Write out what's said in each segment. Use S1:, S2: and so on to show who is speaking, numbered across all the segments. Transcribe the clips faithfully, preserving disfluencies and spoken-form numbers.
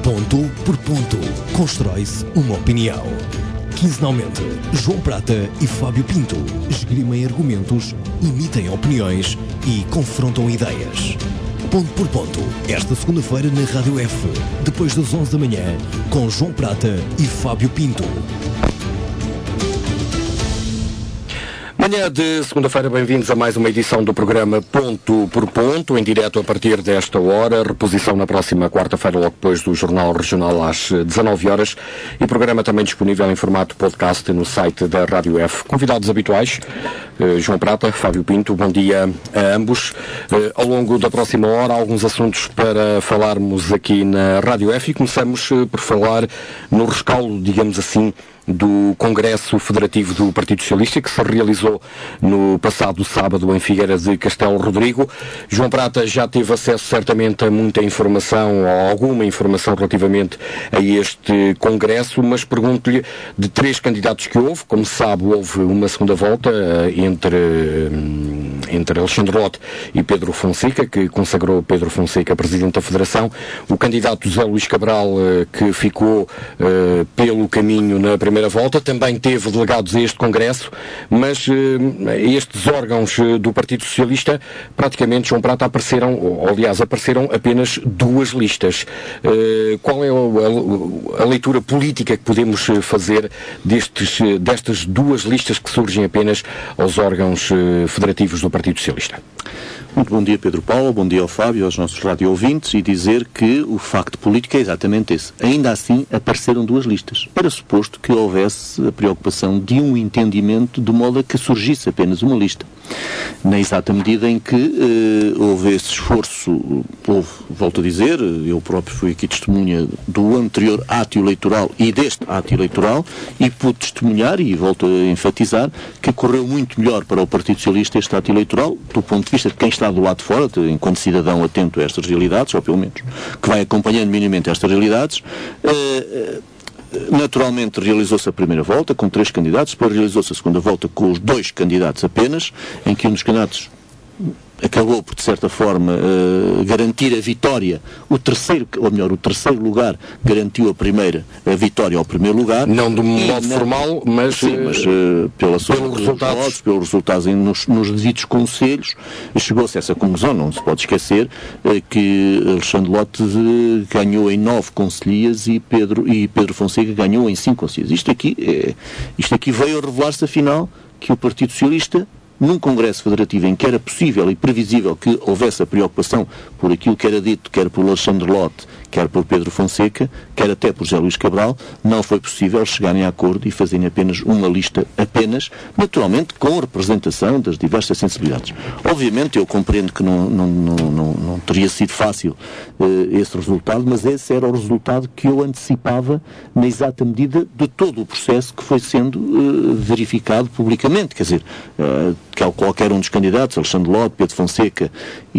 S1: Ponto por ponto, constrói-se uma opinião. Quinzenalmente, João Prata e Fábio Pinto esgrimem argumentos, emitem opiniões e confrontam ideias. Ponto por ponto, esta segunda-feira na Rádio F, depois das onze da manhã, com João Prata e Fábio Pinto.
S2: Manhã de segunda-feira, bem-vindos a mais uma edição do programa Ponto por Ponto, em direto a partir desta hora, reposição na próxima quarta-feira, logo depois do Jornal Regional às dezanove horas, e programa também disponível em formato podcast no site da Rádio F. Convidados habituais, eh, João Prata, Fábio Pinto, bom dia a ambos. Eh, ao longo da próxima hora, alguns assuntos para falarmos aqui na Rádio F, e começamos eh, por falar no rescaldo, digamos assim, do Congresso Federativo do Partido Socialista, que se realizou no passado sábado em Figueira de Castelo Rodrigo. João Prata já teve acesso certamente a muita informação, ou alguma informação relativamente a este Congresso, mas pergunto-lhe, de três candidatos que houve, como se sabe, houve uma segunda volta entre, entre Alexandre Lote e Pedro Fonseca, que consagrou Pedro Fonseca Presidente da Federação. O candidato José Luís Cabral, que ficou uh, pelo caminho na primeira primeira volta, também teve delegados a este Congresso, mas eh, estes órgãos eh, do Partido Socialista, praticamente, João Prata, apareceram, ou aliás, apareceram apenas duas listas. Eh, qual é a, a, a leitura política que podemos fazer destes, destas duas listas que surgem apenas aos órgãos eh, federativos do Partido Socialista?
S3: Muito bom dia, Pedro Paulo, bom dia ao Fábio, aos nossos rádio-ouvintes, e dizer que o facto político é exatamente esse. Ainda assim, apareceram duas listas, para suposto que houvesse a preocupação de um entendimento de modo a que surgisse apenas uma lista. Na exata medida em que eh, houve esse esforço, houve, volto a dizer, eu próprio fui aqui testemunha do anterior ato eleitoral e deste ato eleitoral, e pude testemunhar, e volto a enfatizar, que correu muito melhor para o Partido Socialista este ato eleitoral, do ponto de vista de quem está do lado de fora, de, enquanto cidadão atento a estas realidades, ou pelo menos que vai acompanhando minimamente estas realidades. Uh, Naturalmente realizou-se a primeira volta com três candidatos, depois realizou-se a segunda volta com os dois candidatos apenas, em que um dos candidatos acabou por, de certa forma, uh, garantir a vitória. O terceiro, ou melhor, o terceiro lugar garantiu a primeira a vitória ao primeiro lugar.
S2: Não de um modo não, formal, mas,
S3: sim, mas uh, pela sua,
S2: pelos resultados,
S3: votos, pelos resultados em, nos, nos devidos conselhos, chegou-se a essa conclusão. Não se pode esquecer uh, que Alexandre Lote uh, ganhou em nove conselhias e Pedro, e Pedro Fonseca ganhou em cinco conselhias. Isto aqui, é, isto aqui veio a revelar-se, afinal, que o Partido Socialista, num Congresso Federativo em que era possível e previsível que houvesse a preocupação por aquilo que era dito, quer por Alexandre Lote, quer por Pedro Fonseca, quer até por José Luís Cabral, não foi possível chegarem a acordo e fazerem apenas uma lista, apenas, naturalmente, com representação das diversas sensibilidades. Obviamente, eu compreendo que não, não, não, não, não teria sido fácil uh, esse resultado, mas esse era o resultado que eu antecipava na exata medida de todo o processo que foi sendo uh, verificado publicamente. Quer dizer, uh, qualquer um dos candidatos, Alexandre Lote, Pedro Fonseca e,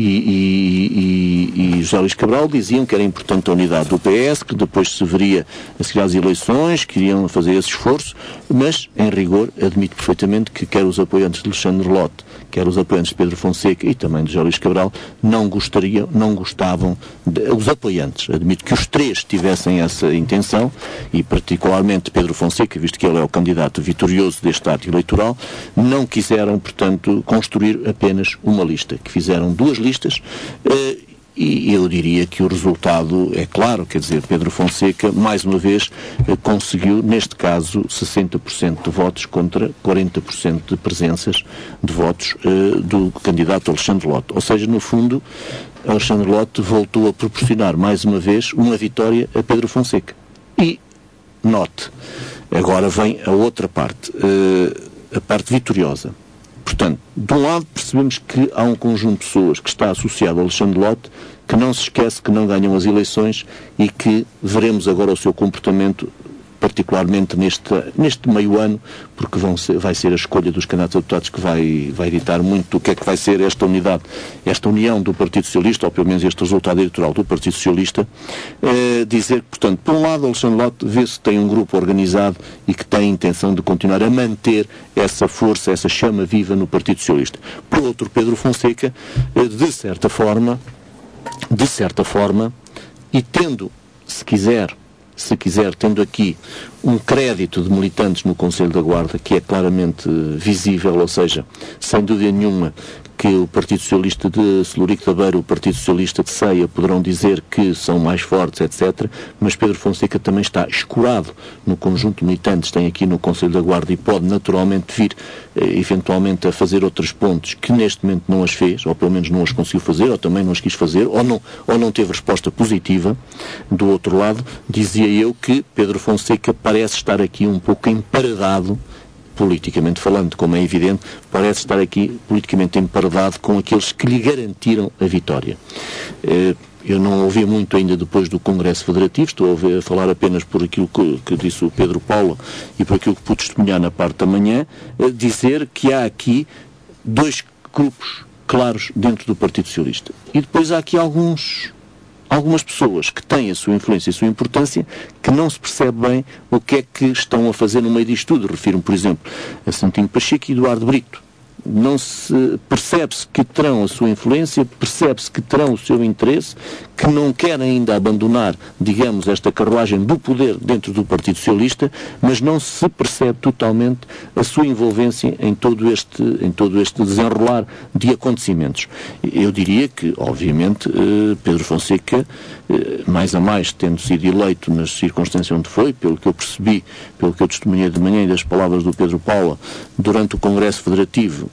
S3: e, e, e José Luís Cabral, diziam que era importante a unidade do P S, que depois se veria a seguir às eleições, que iriam fazer esse esforço, mas, em rigor, admito perfeitamente que quer os apoiantes de Alexandre Lote, quer os apoiantes de Pedro Fonseca e também de José Luís Cabral, não gostariam, não gostavam, de, os apoiantes, admito que os três tivessem essa intenção, e particularmente Pedro Fonseca, visto que ele é o candidato vitorioso deste ato eleitoral, não quiseram, portanto, construir apenas uma lista, que fizeram duas listas, eh, e eu diria que o resultado é claro, quer dizer, Pedro Fonseca, mais uma vez, eh, conseguiu, neste caso, sessenta por cento de votos contra quarenta por cento de presenças de votos eh, do candidato Alexandre Lote. Ou seja, no fundo, Alexandre Lote voltou a proporcionar, mais uma vez, uma vitória a Pedro Fonseca. E, note, agora vem a outra parte, eh, a parte vitoriosa. Portanto, de um lado percebemos que há um conjunto de pessoas que está associado a Alexandre Lote que não se esquece que não ganham as eleições e que veremos agora o seu comportamento, particularmente neste, neste meio ano, porque vão ser, vai ser a escolha dos candidatos a deputados que vai, vai ditar muito o que é que vai ser esta unidade, esta união do Partido Socialista, ou pelo menos este resultado eleitoral do Partido Socialista. Eh, dizer que, portanto, por um lado, Alexandre Lote vê-se que tem um grupo organizado e que tem a intenção de continuar a manter essa força, essa chama viva no Partido Socialista. Por outro, Pedro Fonseca, eh, de certa forma, de certa forma, e tendo se quiser, se quiser, tendo aqui um crédito de militantes no Conselho da Guarda, que é claramente visível, ou seja, sem dúvida nenhuma, que o Partido Socialista de Celurico da Beira, o Partido Socialista de Ceia poderão dizer que são mais fortes, etcétera, mas Pedro Fonseca também está escorado no conjunto de militantes, tem aqui no Conselho da Guarda e pode naturalmente vir, eh, eventualmente, a fazer outros pontos que neste momento não as fez, ou pelo menos não as conseguiu fazer, ou também não as quis fazer, ou não, ou não teve resposta positiva. Do outro lado, dizia eu que Pedro Fonseca parece estar aqui um pouco emparedado, politicamente falando, como é evidente, parece estar aqui politicamente emparedado com aqueles que lhe garantiram a vitória. Eu não ouvi muito ainda depois do Congresso Federativo, estou a, ouvir, a falar apenas por aquilo que, que disse o Pedro Paulo e por aquilo que pude testemunhar na parte da manhã, dizer que há aqui dois grupos claros dentro do Partido Socialista. E depois há aqui alguns... algumas pessoas que têm a sua influência e a sua importância, que não se percebe bem o que é que estão a fazer no meio disto tudo. Refiro-me, por exemplo, a Santinho Pacheco e Eduardo Brito. Não se percebe-se que terão a sua influência, percebe-se que terão o seu interesse, que não querem ainda abandonar, digamos, esta carruagem do poder dentro do Partido Socialista, mas não se percebe totalmente a sua envolvência em todo este, em todo este desenrolar de acontecimentos. Eu diria que, obviamente, Pedro Fonseca, mais a mais, tendo sido eleito nas circunstâncias onde foi, pelo que eu percebi, pelo que eu testemunhei de manhã e das palavras do Pedro Paula, durante o Congresso Federativo,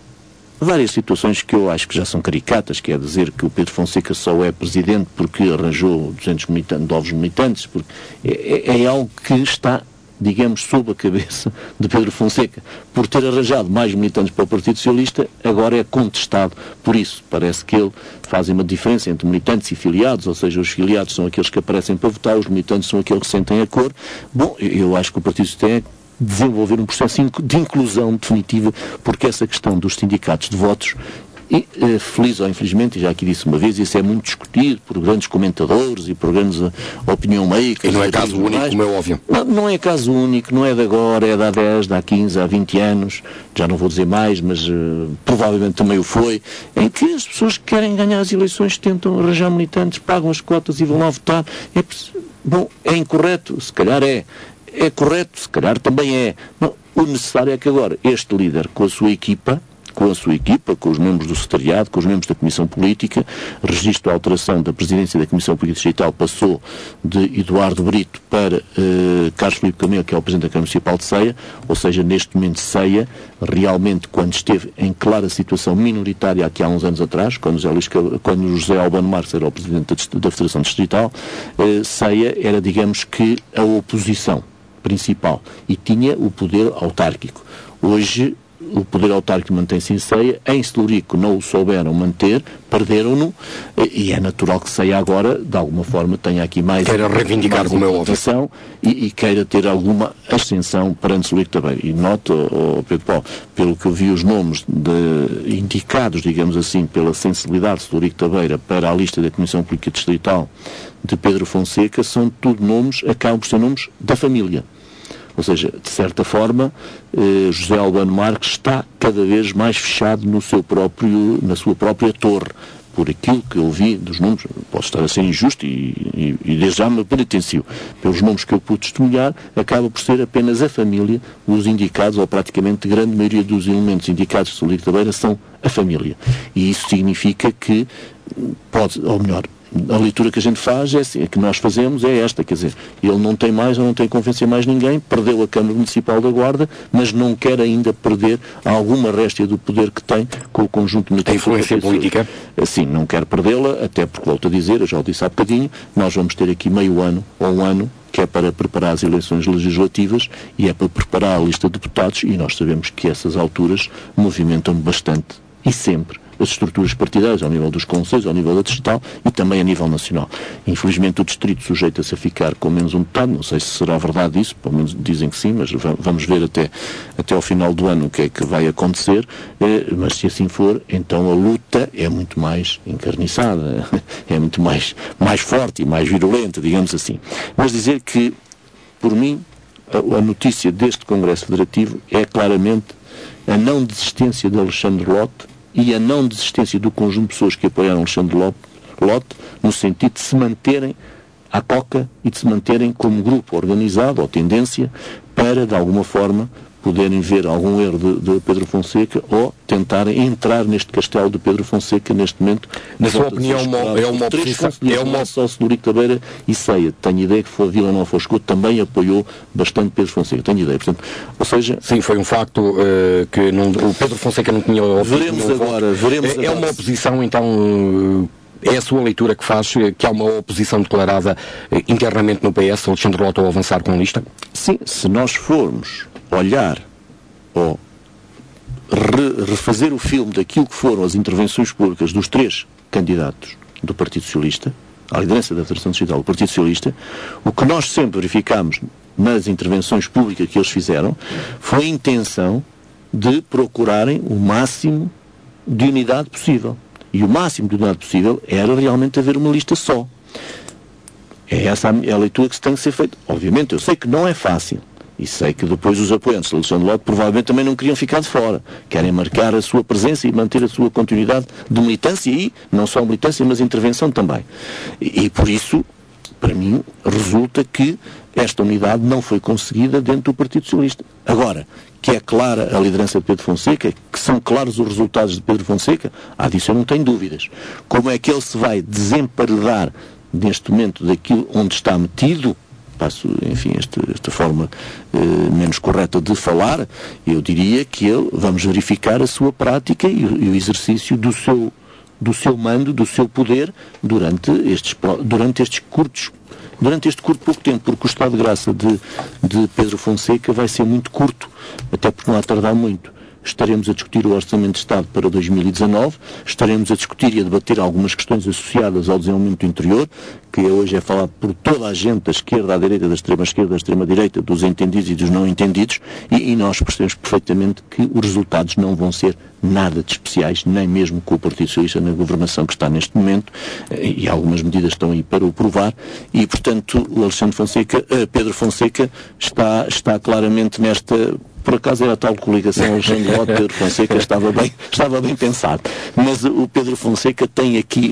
S3: várias situações que eu acho que já são caricatas, que é dizer que o Pedro Fonseca só é presidente porque arranjou duzentos militantes, novos militantes, porque é, é, é algo que está, digamos, sob a cabeça de Pedro Fonseca. Por ter arranjado mais militantes para o Partido Socialista, agora é contestado por isso. Parece que ele faz uma diferença entre militantes e filiados, ou seja, os filiados são aqueles que aparecem para votar, os militantes são aqueles que sentem a cor. Bom, eu acho que o Partido Socialista tem desenvolver um processo de inclusão definitiva, porque essa questão dos sindicatos de votos, e, eh, feliz ou infelizmente, e já aqui disse uma vez, isso é muito discutido por grandes comentadores e por grandes uh, opinion makers.
S2: E não é caso único, como é óbvio.
S3: Não, não é caso único, não é de agora, é de há dez, de há quinze, há vinte anos, já não vou dizer mais, mas uh, provavelmente também o foi, em que as pessoas que querem ganhar as eleições tentam arranjar militantes, pagam as cotas e vão lá votar. É, bom, é incorreto, se calhar é. É correto, se calhar também é. Não, o necessário é que agora este líder, com a sua equipa, com a sua equipa, com os membros do secretariado, com os membros da Comissão Política, registro a alteração da presidência da Comissão Política Distrital passou de Eduardo Brito para uh, Carlos Filipe Camelo, que é o presidente da Câmara Municipal de Ceia, ou seja, neste momento Ceia, realmente quando esteve em clara situação minoritária aqui há uns anos atrás, quando José, Luís, quando José Albano Marques era o presidente da, da Federação Distrital, uh, Ceia era, digamos que, a oposição principal e tinha o poder autárquico. Hoje o poder autárquico mantém-se em Ceia, em Celurico não o souberam manter, perderam-no, e é natural que Ceia agora, de alguma forma, tenha aqui mais...
S2: Queira reivindicar, como é óbvio.
S3: E, e queira ter alguma ascensão perante Celurico também. E noto, oh, Pedro Paulo, pelo que eu vi os nomes de, indicados, digamos assim, pela sensibilidade de Celurico Tabeira para a lista da Comissão Política Distrital de Pedro Fonseca, são tudo nomes, acabam por ser nomes da família. Ou seja, de certa forma, eh, José Albano Marques está cada vez mais fechado no seu próprio, na sua própria torre. Por aquilo que eu vi dos números, posso estar a ser injusto e, e, e desde já me penitencio. Pelos números que eu pude testemunhar, acaba por ser apenas a família os indicados, ou praticamente a grande maioria dos elementos indicados de Celurico da Beira são a família. E isso significa que pode, ou melhor, a leitura que a gente faz, é assim, a que nós fazemos é esta, quer dizer, ele não tem mais ou não tem confiança em mais ninguém, perdeu a Câmara Municipal da Guarda, mas não quer ainda perder alguma réstia do poder que tem com o conjunto de...
S2: A influência política?
S3: Sim, não quer perdê-la, até porque, volto a dizer, eu já o disse há bocadinho, nós vamos ter aqui meio ano, ou um ano, que é para preparar as eleições legislativas e é para preparar a lista de deputados, e nós sabemos que essas alturas movimentam bastante, e sempre, as estruturas partidárias ao nível dos conselhos, ao nível da distrital e também a nível nacional. Infelizmente o distrito sujeita-se a ficar com menos um deputado, não sei se será verdade isso, pelo menos dizem que sim, mas vamos ver até, até ao final do ano o que é que vai acontecer, eh, mas se assim for, então a luta é muito mais encarniçada, é muito mais, mais forte e mais virulenta, digamos assim. Mas dizer que, por mim, a, a notícia deste Congresso Federativo é claramente a não desistência de Alexandre Lotte e a não desistência do conjunto de pessoas que apoiaram Alexandre Lotte, no sentido de se manterem à coca e de se manterem como grupo organizado ou tendência para, de alguma forma, poderem ver algum erro de, de Pedro Fonseca ou tentarem entrar neste castelo de Pedro Fonseca neste momento.
S2: Na sua opinião, é uma oposição... É uma
S3: só Celurico Tabeira e Ceia. Tenho ideia que foi a Vila Nova Foscou também apoiou bastante Pedro Fonseca. Tenho ideia. Portanto, ou seja...
S2: Sim, foi um facto uh, que não, o Pedro Fonseca não tinha...
S3: Veremos tinha agora. Veremos
S2: é,
S3: agora.
S2: É uma oposição, então... Uh, é a sua leitura que faz que há uma oposição declarada uh, internamente no P S, Alexandre Lota ao avançar com a lista?
S3: Sim, se nós formos olhar ou re refazer o filme daquilo que foram as intervenções públicas dos três candidatos do Partido Socialista, à liderança da Federação Distrital do Partido Socialista, o que nós sempre verificámos nas intervenções públicas que eles fizeram foi a intenção de procurarem o máximo de unidade possível. E o máximo de unidade possível era realmente haver uma lista só. É essa a, a leitura que se tem que ser feita. Obviamente, eu sei que não é fácil. E sei que depois os apoiantes de Alexandre Lota provavelmente também não queriam ficar de fora. Querem marcar a sua presença e manter a sua continuidade de militância e, não só militância, mas intervenção também. E, e por isso, para mim, resulta que esta unidade não foi conseguida dentro do Partido Socialista. Agora, que é clara a liderança de Pedro Fonseca, que são claros os resultados de Pedro Fonseca, ah, disso eu não tenho dúvidas. Como é que ele se vai desemparedar neste momento daquilo onde está metido, passo, enfim, esta, esta forma eh, menos correta de falar, eu diria que ele, vamos verificar a sua prática e, e o exercício do seu, do seu mando, do seu poder durante estes, durante estes curtos durante este curto pouco tempo, porque o estado de graça de, de Pedro Fonseca vai ser muito curto, até porque não há tardar muito. Estaremos a discutir o Orçamento de Estado para dois mil e dezanove, estaremos a discutir e a debater algumas questões associadas ao desenvolvimento do interior, que hoje é falado por toda a gente, da esquerda à direita, da extrema-esquerda à extrema-direita, dos entendidos e dos não entendidos, e, e nós percebemos perfeitamente que os resultados não vão ser nada de especiais, nem mesmo com o Partido Socialista na governação que está neste momento, e algumas medidas estão aí para o provar, e portanto o Alexandre Fonseca, Pedro Fonseca está, está claramente nesta... Por acaso era a tal coligação Alexandre Lota, Pedro Fonseca, estava bem, estava bem pensado. Mas o Pedro Fonseca tem aqui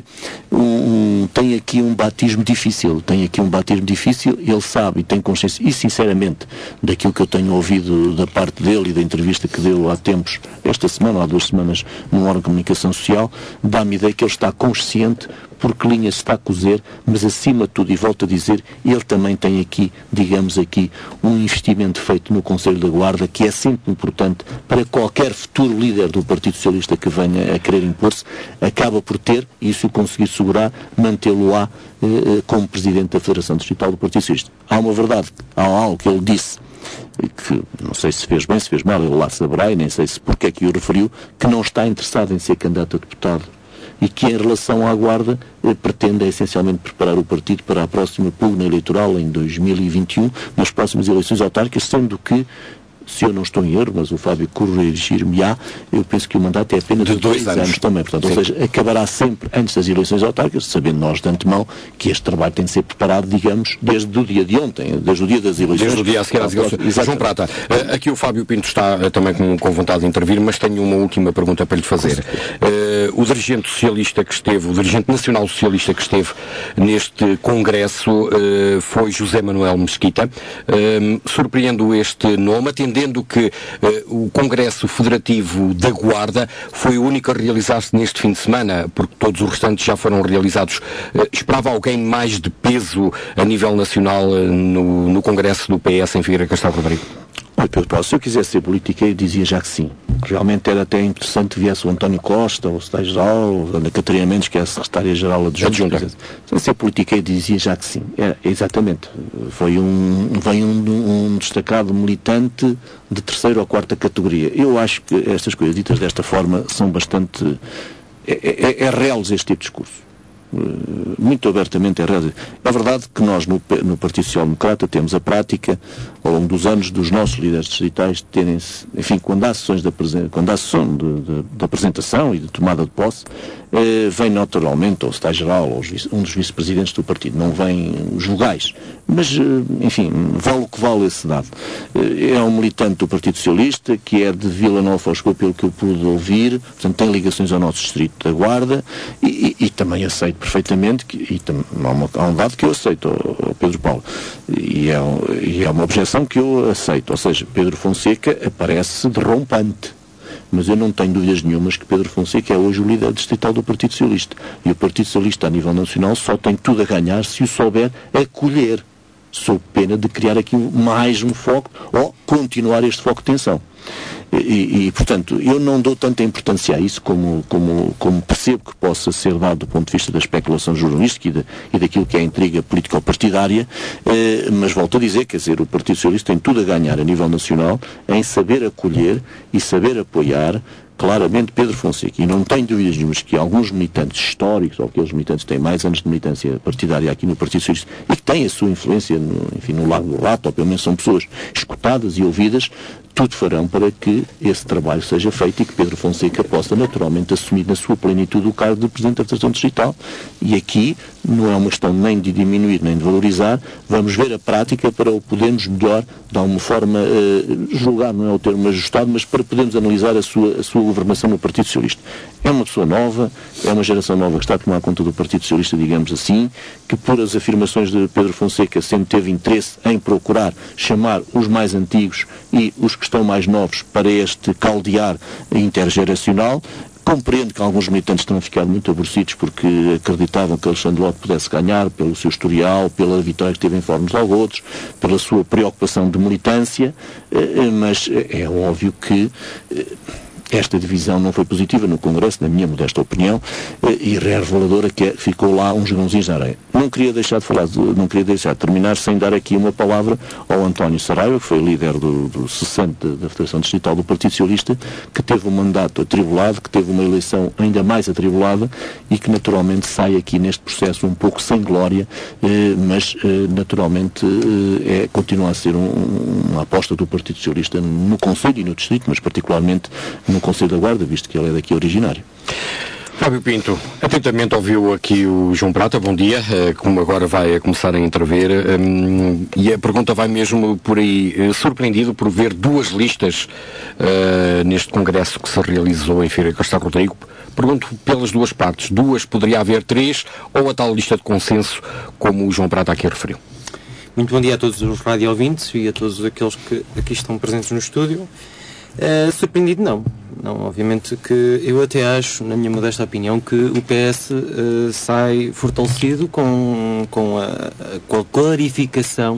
S3: um, tem aqui um batismo difícil, tem aqui um batismo difícil, ele sabe e tem consciência, e sinceramente, daquilo que eu tenho ouvido da parte dele e da entrevista que deu há tempos, esta semana, há duas semanas, num órgão de comunicação social, dá-me ideia que ele está consciente por que linha se está a cozer, mas acima de tudo, e volto a dizer, ele também tem aqui, digamos aqui, um investimento feito no Conselho da Guarda, que é sempre importante para qualquer futuro líder do Partido Socialista que venha a querer impor-se, acaba por ter, e se o conseguir segurar, mantê-lo-á eh, como Presidente da Federação Distrital do Partido Socialista. Há uma verdade, há algo que ele disse, que não sei se fez bem, se fez mal, ele lá saberá, e nem sei se porque é que o referiu, que não está interessado em ser candidato a deputado, e que em relação à Guarda eh, pretende essencialmente preparar o partido para a próxima pugna eleitoral em dois mil e vinte e um, nas próximas eleições autárquicas, sendo que, se eu não estou em erro, mas o Fábio corrigir-me-á, eu penso que o mandato é apenas de, de dois, dois anos. anos também. Portanto, ou seja, acabará sempre antes das eleições autárquicas, sabendo nós de antemão que este trabalho tem de ser preparado, digamos, desde o dia de ontem, desde o dia das eleições.
S2: Desde o dia a seguir às eleições. João Prata, aqui o Fábio Pinto está também com, com vontade de intervir, mas tenho uma última pergunta para lhe fazer. Uh, o dirigente socialista que esteve, o dirigente nacional socialista que esteve neste congresso uh, foi José Manuel Mesquita. Uh, surpreendo este nome, atendendo que uh, o Congresso Federativo da Guarda foi o único a realizar-se neste fim de semana, porque todos os restantes já foram realizados. Uh, esperava alguém mais de peso a nível nacional uh, no, no Congresso do P S em Figueira Castelo Rodrigo?
S3: Olha, Pedro Paulo, se eu quisesse ser politiqueiro, dizia já que sim. Realmente era até interessante que viesse o António Costa, o secretário-geral, a Catarina Mendes, que é a secretária-geral adjunta. Se ser politiqueiro, dizia já que sim. É, exatamente. Foi um, veio um, um destacado militante de terceira ou quarta categoria. Eu acho que estas coisas ditas desta forma são bastante... É, é, é reles este tipo de discurso. Muito abertamente é real. É verdade que nós no, no Partido Social Democrata temos a prática ao longo dos anos dos nossos líderes distritais terem-se, enfim, quando há sessões de, quando há sessão de, de, de apresentação e de tomada de posse, eh, vem naturalmente, ou secretário-geral, ou um dos vice-presidentes do partido, não vêm os vogais. Mas, eh, enfim, vale o que vale esse dado. Eh, é um militante do Partido Socialista, que é de Vila Nova de Escou, pelo que eu pude ouvir, portanto tem ligações ao nosso distrito da Guarda, e, e, e também aceito perfeitamente, que, e tam, há, uma, há um dado que eu aceito, ao Pedro Paulo, e é, e é uma objeção que eu aceito, ou seja, Pedro Fonseca aparece derrompante. Mas eu não tenho dúvidas nenhumas que Pedro Fonseca é hoje o líder distrital do Partido Socialista. E o Partido Socialista, a nível nacional, só tem tudo a ganhar se o souber acolher, sob pena de criar aqui mais um foco ou continuar este foco de tensão. E, e, portanto, eu não dou tanta importância a isso como, como, como percebo que possa ser dado do ponto de vista da especulação jornalística e, de, e daquilo que é a intriga político-partidária, eh, mas volto a dizer, quer dizer, o Partido Socialista tem tudo a ganhar a nível nacional em saber acolher e saber apoiar claramente Pedro Fonseca, e não tenho dúvidas nenhumas que alguns militantes históricos, ou aqueles militantes que têm mais anos de militância partidária aqui no Partido Socialista, e que têm a sua influência no, enfim, no Lago do Rato, ou pelo menos são pessoas escutadas e ouvidas, tudo farão para que esse trabalho seja feito e que Pedro Fonseca possa naturalmente assumir na sua plenitude o cargo de Presidente da Federação Distrital. E aqui não é uma questão nem de diminuir nem de valorizar, vamos ver a prática para o podermos melhor, de alguma forma, eh, julgar, não é o termo ajustado, mas para podermos analisar a sua, a sua governação no Partido Socialista. É uma pessoa nova, é uma geração nova que está a tomar conta do Partido Socialista, digamos assim, que por as afirmações de Pedro Fonseca sempre teve interesse em procurar chamar os mais antigos e os que estão mais novos para este caldear intergeracional. Compreendo que alguns militantes tenham ficado muito aborrecidos porque acreditavam que Alexandre Lopes pudesse ganhar pelo seu historial, pela vitória que teve em fóruns de outros, pela sua preocupação de militância, mas é óbvio que esta divisão não foi positiva no Congresso, na minha modesta opinião, e reveladora que ficou lá uns grãozinhos na areia. Não queria deixar de falar, não queria deixar de terminar sem dar aqui uma palavra ao António Saraiva, que foi líder do, do sessenta da Federação Distrital do Partido Socialista, que teve um mandato atribulado, que teve uma eleição ainda mais atribulada e que naturalmente sai aqui neste processo um pouco sem glória, eh, mas eh, naturalmente eh, é, continua a ser um, uma aposta do Partido Socialista no Conselho e no Distrito, mas particularmente no Conselho da Guarda, visto que ele é daqui originário.
S2: Fábio Pinto, atentamente ouviu aqui o João Prata, bom dia, como agora vai a começar a intervir, um, e a pergunta vai mesmo por aí, surpreendido por ver duas listas uh, neste congresso que se realizou em Feira de Castelo Rodrigo. Pergunto pelas duas partes, duas, poderia haver três, ou a tal lista de consenso, como o João Prata aqui referiu?
S4: Muito bom dia a todos os rádio ouvintes e a todos aqueles que aqui estão presentes no estúdio. Uh, surpreendido não. Não, obviamente que eu até acho, na minha modesta opinião, que o P S uh, sai fortalecido com, com, a, com a clarificação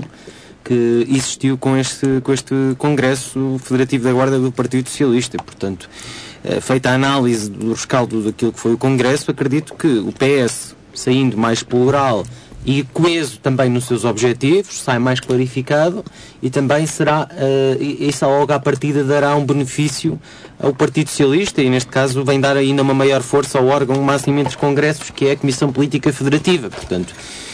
S4: que existiu com este, com este Congresso Federativo da Guarda do Partido Socialista. Portanto, uh, feita a análise do rescaldo daquilo que foi o Congresso, acredito que o P S, saindo mais plural e coeso também nos seus objetivos, sai mais clarificado e também será, uh, isso logo à partida dará um benefício ao Partido Socialista e neste caso vem dar ainda uma maior força ao órgão máximo entre os congressos, que é a Comissão Política Federativa. Portanto,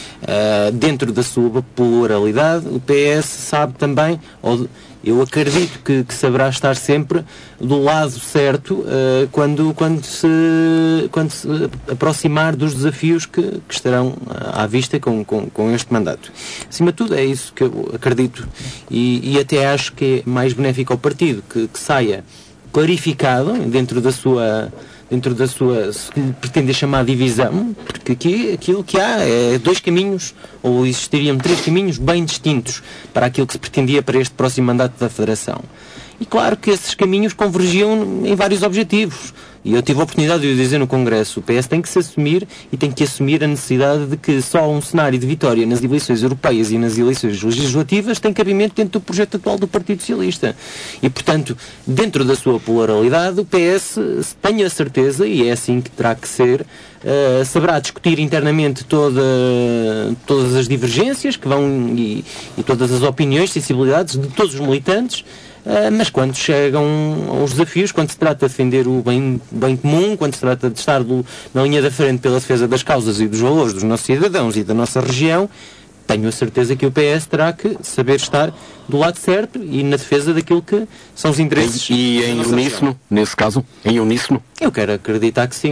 S4: uh, dentro da sua pluralidade, o P S sabe também, ou eu acredito que, que saberá estar sempre do lado certo uh, quando, quando, se, quando se aproximar dos desafios que, que estarão à vista com, com, com este mandato. Acima de tudo, é isso que eu acredito e, e até acho que é mais benéfico ao partido que, que saia clarificado dentro da sua... dentro da sua, se pretende chamar divisão, porque aqui aquilo que há é dois caminhos, ou existiriam três caminhos bem distintos para aquilo que se pretendia para este próximo mandato da Federação. E claro que esses caminhos convergiam em vários objetivos. E eu tive a oportunidade de o dizer no Congresso, o P S tem que se assumir e tem que assumir a necessidade de que só um cenário de vitória nas eleições europeias e nas eleições legislativas tem cabimento dentro do projeto atual do Partido Socialista. E, portanto, dentro da sua pluralidade, o P S, tenho a certeza, e é assim que terá que ser, uh, saberá discutir internamente toda, todas as divergências que vão e, e todas as opiniões, sensibilidades de todos os militantes. Uh, mas quando chegam aos desafios, quando se trata de defender o bem, bem comum, quando se trata de estar do, na linha da frente pela defesa das causas e dos valores dos nossos cidadãos e da nossa região, tenho a certeza que o P S terá que saber estar do lado certo e na defesa daquilo que são os interesses.
S2: E, e em uníssono, nesse caso, em uníssono?
S4: Eu quero acreditar que sim.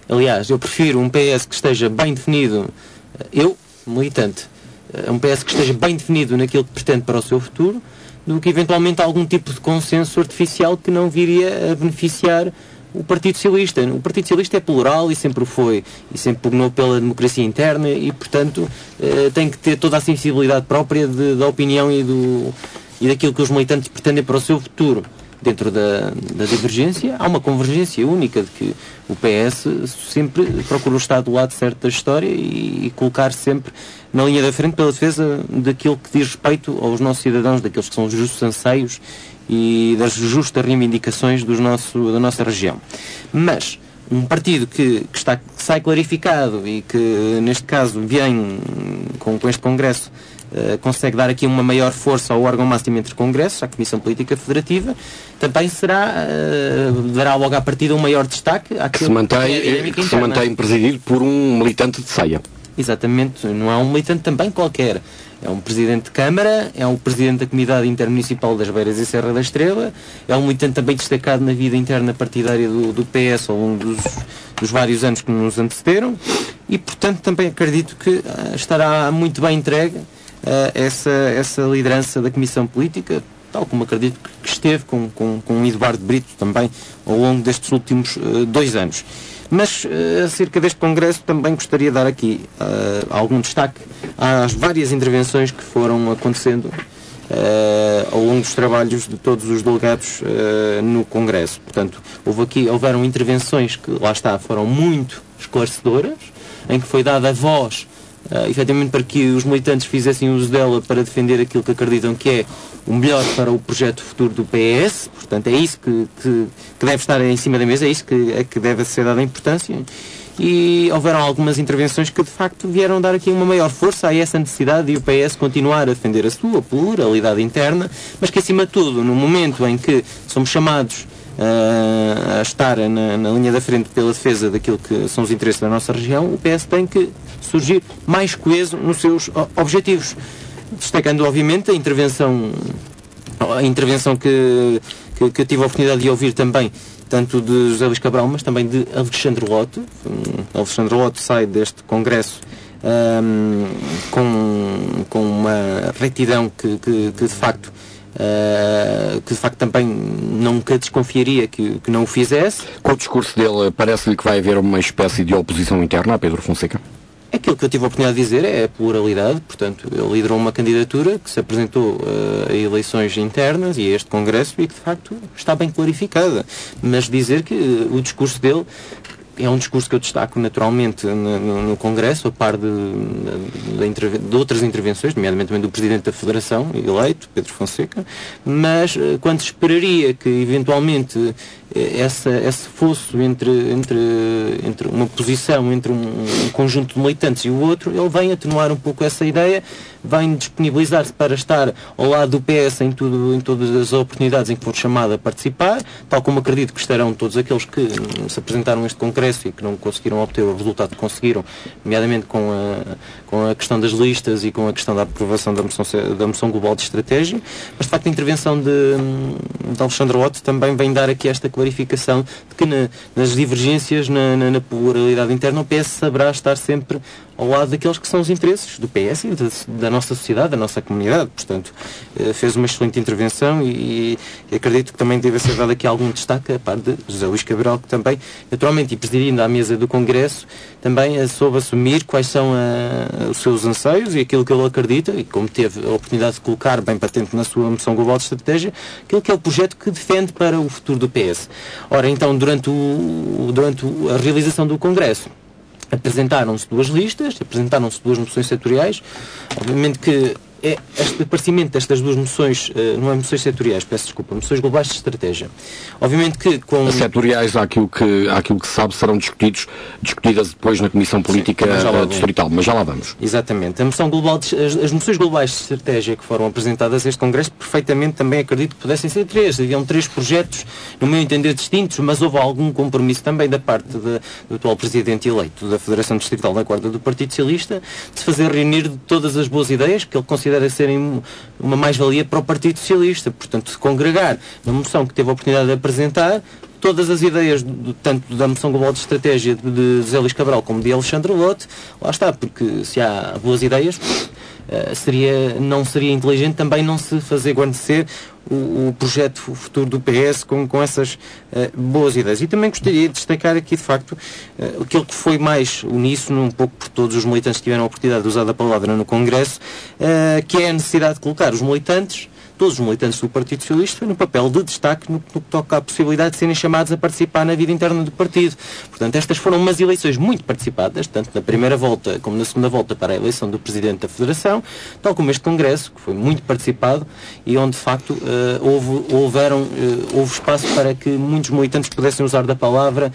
S4: Aliás, eu prefiro um P S que esteja bem definido, eu, militante, um P S que esteja bem definido naquilo que pretende para o seu futuro, do que eventualmente algum tipo de consenso artificial que não viria a beneficiar o Partido Socialista. O Partido Socialista é plural e sempre o foi, e sempre pugnou pela democracia interna e, portanto, eh, tem que ter toda a sensibilidade própria de, da opinião e, do, e daquilo que os militantes pretendem para o seu futuro. Dentro da, da divergência, há uma convergência única de que o P S sempre procurou estar do lado certo da história e, e colocar sempre na linha da frente pela defesa daquilo que diz respeito aos nossos cidadãos, daqueles que são os justos anseios e das justas reivindicações dos nosso, da nossa região. Mas um partido que, que, está, que sai clarificado e que, neste caso, vem com, com este Congresso, Uh, consegue dar aqui uma maior força ao órgão máximo entre congressos, à Comissão Política Federativa, também será, uh, dará logo à partida um maior destaque
S2: que se mantém,
S4: é
S2: que se mantém presidido por um militante de ceia.
S4: Exatamente, não é um militante também qualquer. É um presidente de Câmara, é um presidente da Comunidade Intermunicipal das Beiras e Serra da Estrela, é um militante também destacado na vida interna partidária do, do P S ao longo dos, dos vários anos que nos antecederam e, portanto, também acredito que uh, estará muito bem entregue Uh, essa, essa liderança da Comissão Política, tal como acredito que esteve com, com, com Eduardo Brito também ao longo destes últimos uh, dois anos. Mas uh, acerca deste Congresso também gostaria de dar aqui uh, algum destaque às várias intervenções que foram acontecendo uh, ao longo dos trabalhos de todos os delegados uh, no Congresso. Portanto, houve aqui, houveram intervenções que, lá está, foram muito esclarecedoras, em que foi dada a voz Uh, efetivamente para que os militantes fizessem uso dela para defender aquilo que acreditam que é o melhor para o projeto futuro do P S. Portanto, é isso que, que, que deve estar em cima da mesa, é isso que, é que deve ser dada importância. E houveram algumas intervenções que de facto vieram dar aqui uma maior força a essa necessidade de o P S continuar a defender a sua pluralidade interna, mas que acima de tudo, no momento em que somos chamados Uh, a estar na, na linha da frente pela defesa daquilo que são os interesses da nossa região, o P S tem que surgir mais coeso nos seus objetivos, destacando obviamente a intervenção a intervenção que, que, que eu tive a oportunidade de ouvir também, tanto de José Luís Cabral, mas também de Alexandre Lote. um, Alexandre Lote sai deste Congresso um, com, com uma retidão que, que, que de facto Uh, que de facto também nunca desconfiaria que, que não o fizesse.
S2: Com o discurso dele, parece-lhe que vai haver uma espécie de oposição interna a Pedro Fonseca?
S4: Aquilo que eu tive a oportunidade de dizer é a pluralidade. Portanto, ele liderou uma candidatura que se apresentou uh, a eleições internas e a este Congresso e que de facto está bem clarificada, mas dizer que uh, o discurso dele é um discurso que eu destaco naturalmente no, no, no Congresso, a par de, de, de outras intervenções, nomeadamente também do Presidente da Federação, eleito, Pedro Fonseca, mas quando se esperaria que eventualmente essa, esse fosso entre, entre, entre uma posição, entre um, um conjunto de militantes e o outro, ele vem atenuar um pouco essa ideia, vem disponibilizar-se para estar ao lado do P S em, tudo, em todas as oportunidades em que for chamado a participar, tal como acredito que estarão todos aqueles que se apresentaram a este Congresso e que não conseguiram obter o resultado que conseguiram, nomeadamente com a, com a questão das listas e com a questão da aprovação da moção, da moção global de estratégia, mas de facto a intervenção de, de Alexandre Lote também vem dar aqui esta clarificação de que na, nas divergências, na, na, na pluralidade interna, o P S saberá estar sempre ao lado daqueles que são os interesses do P S e da, da nossa sociedade, da nossa comunidade. Portanto, fez uma excelente intervenção e, e acredito que também deve ser dado aqui algum destaque a par de José Luís Cabral, que também, naturalmente, e presidindo à mesa do Congresso, também soube assumir quais são a, os seus anseios e aquilo que ele acredita, e como teve a oportunidade de colocar bem patente na sua moção global de estratégia, aquilo que é o projeto que defende para o futuro do P S. Ora, então, durante, o, durante a realização do Congresso, apresentaram-se duas listas, apresentaram-se duas moções setoriais. Obviamente que é este aparecimento destas duas moções, uh, não é moções setoriais, peço desculpa, moções globais de estratégia. Obviamente que com...
S2: As setoriais, àquilo que, àquilo que se sabe, serão discutidos, discutidas depois na Comissão Política Sim, Distrital, mas já lá vamos.
S4: Exatamente. A moção global de, as, as moções globais de estratégia que foram apresentadas a este Congresso, perfeitamente também acredito que pudessem ser três. Haviam três projetos, no meu entender, distintos, mas houve algum compromisso também da parte de, do atual Presidente eleito da Federação Distrital da Guarda do Partido Socialista de se fazer reunir de todas as boas ideias que ele considera a serem uma mais-valia para o Partido Socialista. Portanto, se congregar na moção que teve a oportunidade de apresentar todas as ideias, do, tanto da moção global de estratégia de, de José Luís Cabral como de Alexandre Lotte, lá está, porque se há boas ideias, uh, seria, não seria inteligente também não se fazer guarnecer o, o projeto futuro do P S com, com essas uh, boas ideias. E também gostaria de destacar aqui, de facto, uh, aquilo que foi mais uníssono, um pouco por todos os militantes que tiveram a oportunidade de usar a palavra no Congresso, uh, que é a necessidade de colocar os militantes, todos os militantes do Partido Socialista, no papel de destaque no, no que toca à possibilidade de serem chamados a participar na vida interna do partido. Portanto, estas foram umas eleições muito participadas, tanto na primeira volta como na segunda volta para a eleição do Presidente da Federação, tal como este Congresso, que foi muito participado e onde, de facto, uh, houve, houveram, uh, houve espaço para que muitos militantes pudessem usar da palavra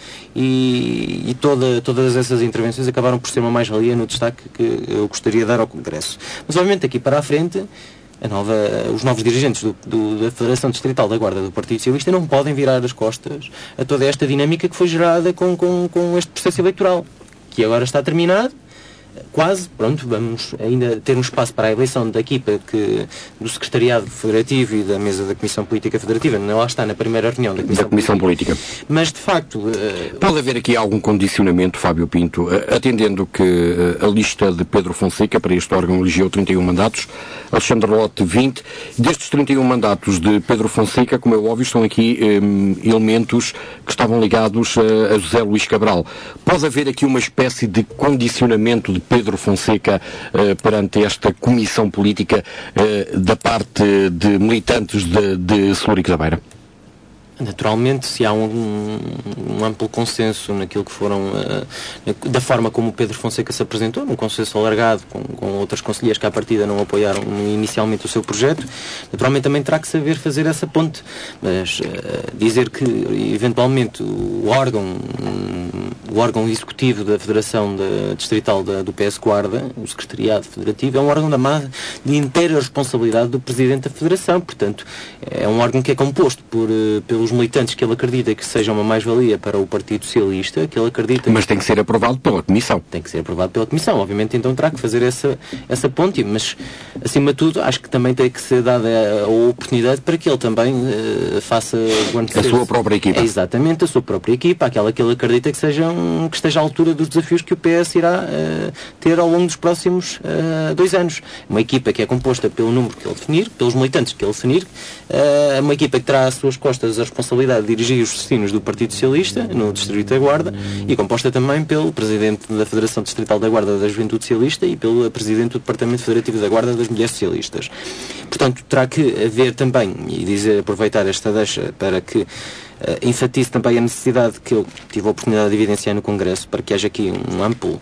S4: e, e toda, todas essas intervenções acabaram por ser uma mais-valia no destaque que eu gostaria de dar ao Congresso. Mas, obviamente, aqui para a frente, A nova, os novos dirigentes do, do, da Federação Distrital da Guarda do Partido Socialista não podem virar as costas a toda esta dinâmica que foi gerada com, com, com este processo eleitoral, que agora está terminado, quase, pronto, vamos ainda ter um espaço para a eleição da equipa que, do Secretariado Federativo e da mesa da Comissão Política Federativa, não lá está na primeira reunião da Comissão,
S2: da Comissão Política.
S4: Política. Mas, de facto... Uh...
S2: Pode haver aqui algum condicionamento, Fábio Pinto, atendendo que uh, a lista de Pedro Fonseca para este órgão elegeu trinta e um mandatos, Alexandre Lotte vinte, destes trinta e um mandatos de Pedro Fonseca, como é óbvio, estão aqui um, elementos que estavam ligados uh, a José Luís Cabral. Pode haver aqui uma espécie de condicionamento de Pedro Fonseca uh, perante esta comissão política uh, da parte de militantes de, de Celurico da Beira?
S4: Naturalmente, se há um, um amplo consenso naquilo que foram, uh, da forma como o Pedro Fonseca se apresentou, num consenso alargado com, com outras conselheiras que à partida não apoiaram inicialmente o seu projeto, naturalmente também terá que saber fazer essa ponte. Mas uh, dizer que, eventualmente, o órgão, um, o órgão executivo da Federação da, Distrital da, do P S Guarda, o Secretariado Federativo, é um órgão da de inteira responsabilidade do Presidente da Federação. Portanto, é um órgão que é composto por, uh, pelos militantes que ele acredita que seja uma mais-valia para o Partido Socialista, que ele acredita...
S2: Mas tem que ser aprovado pela Comissão.
S4: Tem que ser aprovado pela Comissão. Obviamente, então, terá que fazer essa, essa ponte, mas, acima de tudo, acho que também tem que ser dada a, a oportunidade para que ele também uh, faça...
S2: A sua própria equipa.
S4: É exatamente, a sua própria equipa, aquela que ele acredita que, seja um, que esteja à altura dos desafios que o P S irá uh, ter ao longo dos próximos uh, dois anos. Uma equipa que é composta pelo número que ele definir, pelos militantes que ele definir, uh, uma equipa que terá às suas costas a responsabilidade de dirigir os destinos do Partido Socialista no Distrito da Guarda e composta também pelo Presidente da Federação Distrital da Guarda da Juventude Socialista e pelo Presidente do Departamento Federativo da Guarda das Mulheres Socialistas. Portanto, terá que haver também, e dizer, aproveitar esta deixa para que uh, enfatize também a necessidade que eu tive a oportunidade de evidenciar no Congresso para que haja aqui um amplo